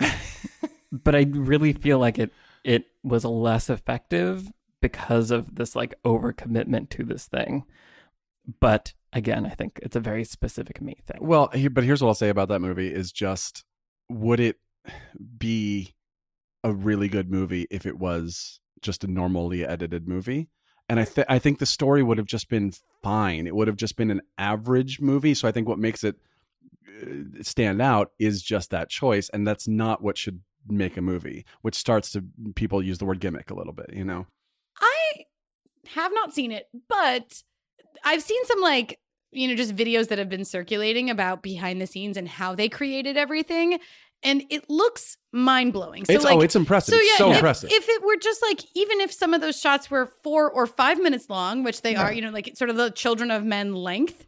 [SPEAKER 1] But I really feel like it was less effective because of this like overcommitment to this thing. But again, I think it's a very specific me thing.
[SPEAKER 4] Well, but here's what I'll say about that movie is just, would it be a really good movie if it was just a normally edited movie? And I think the story would have just been fine. It would have just been an average movie. So I think what makes it stand out is just that choice. And that's not what should make a movie, which starts to, people use the word gimmick a little bit,
[SPEAKER 2] I have not seen it, but I've seen some like, just videos that have been circulating about behind the scenes and how they created everything. And it looks mind-blowing. So
[SPEAKER 4] it's impressive. It's so impressive.
[SPEAKER 2] If it were just like, even if some of those shots were 4 or 5 minutes long, which they are, like sort of the Children of Men length,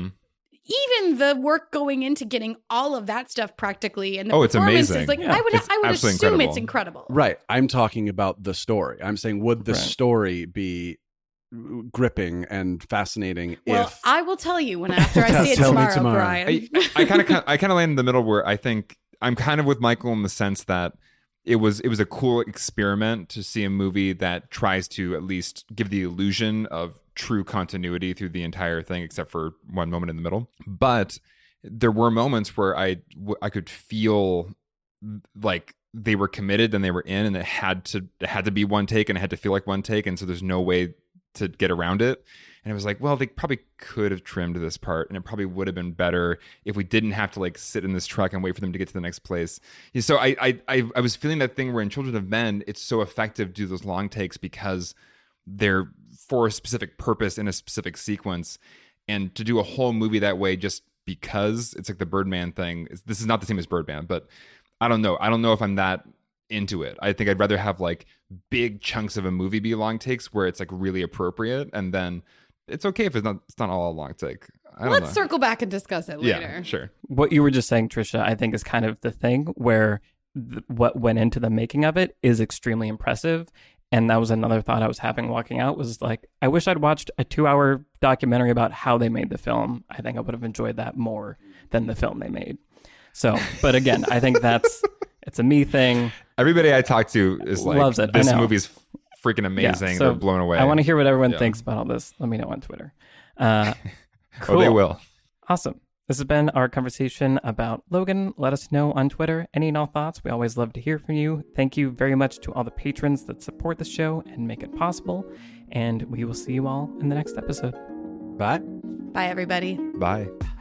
[SPEAKER 2] even the work going into getting all of that stuff practically and the performances,
[SPEAKER 3] it's amazing.
[SPEAKER 2] Like I would assume it's incredible.
[SPEAKER 4] Right. I'm talking about the story. I'm saying, would the story be gripping and fascinating?
[SPEAKER 2] Well, I will tell you after I see it tomorrow, Brian.
[SPEAKER 3] I kind of land in the middle where I think I'm kind of with Michael in the sense that it was a cool experiment to see a movie that tries to at least give the illusion of true continuity through the entire thing, except for one moment in the middle. But there were moments where I could feel like they were committed and they were in, and it had to be one take, and it had to feel like one take, and so there's no way to get around it. And it was like, well, they probably could have trimmed this part, and it probably would have been better if we didn't have to like sit in this truck and wait for them to get to the next place. So I was feeling that thing where in Children of Men, it's so effective to do those long takes because they're for a specific purpose in a specific sequence. And to do a whole movie that way just because it's like the Birdman thing. This is not the same as Birdman, but I don't know. I don't know if I'm that into it. I think I'd rather have like big chunks of a movie be long takes where it's like really appropriate, and then it's okay if it's not all a long take.
[SPEAKER 2] Let's circle back and discuss it later.
[SPEAKER 3] Yeah, sure.
[SPEAKER 1] What you were just saying, Trisha, I think is kind of the thing where what went into the making of it is extremely impressive. And that was another thought I was having walking out, was like, I wish I'd watched a 2-hour documentary about how they made the film. I think I would have enjoyed that more than the film they made. So, but again, I think it's a me thing.
[SPEAKER 3] Everybody I talk to is like,
[SPEAKER 1] loves it.
[SPEAKER 3] This movie's freaking amazing.
[SPEAKER 1] Yeah, so
[SPEAKER 3] they're blown away.
[SPEAKER 1] I want to hear what everyone thinks about all this. Let me know on Twitter. Cool.
[SPEAKER 3] Oh, they will.
[SPEAKER 1] Awesome. This has been our conversation about Logan. Let us know on Twitter any and all thoughts. We always love to hear from you. Thank you very much to all the patrons that support the show and make it possible. And we will see you all in the next episode.
[SPEAKER 4] Bye.
[SPEAKER 2] Bye, everybody.
[SPEAKER 3] Bye.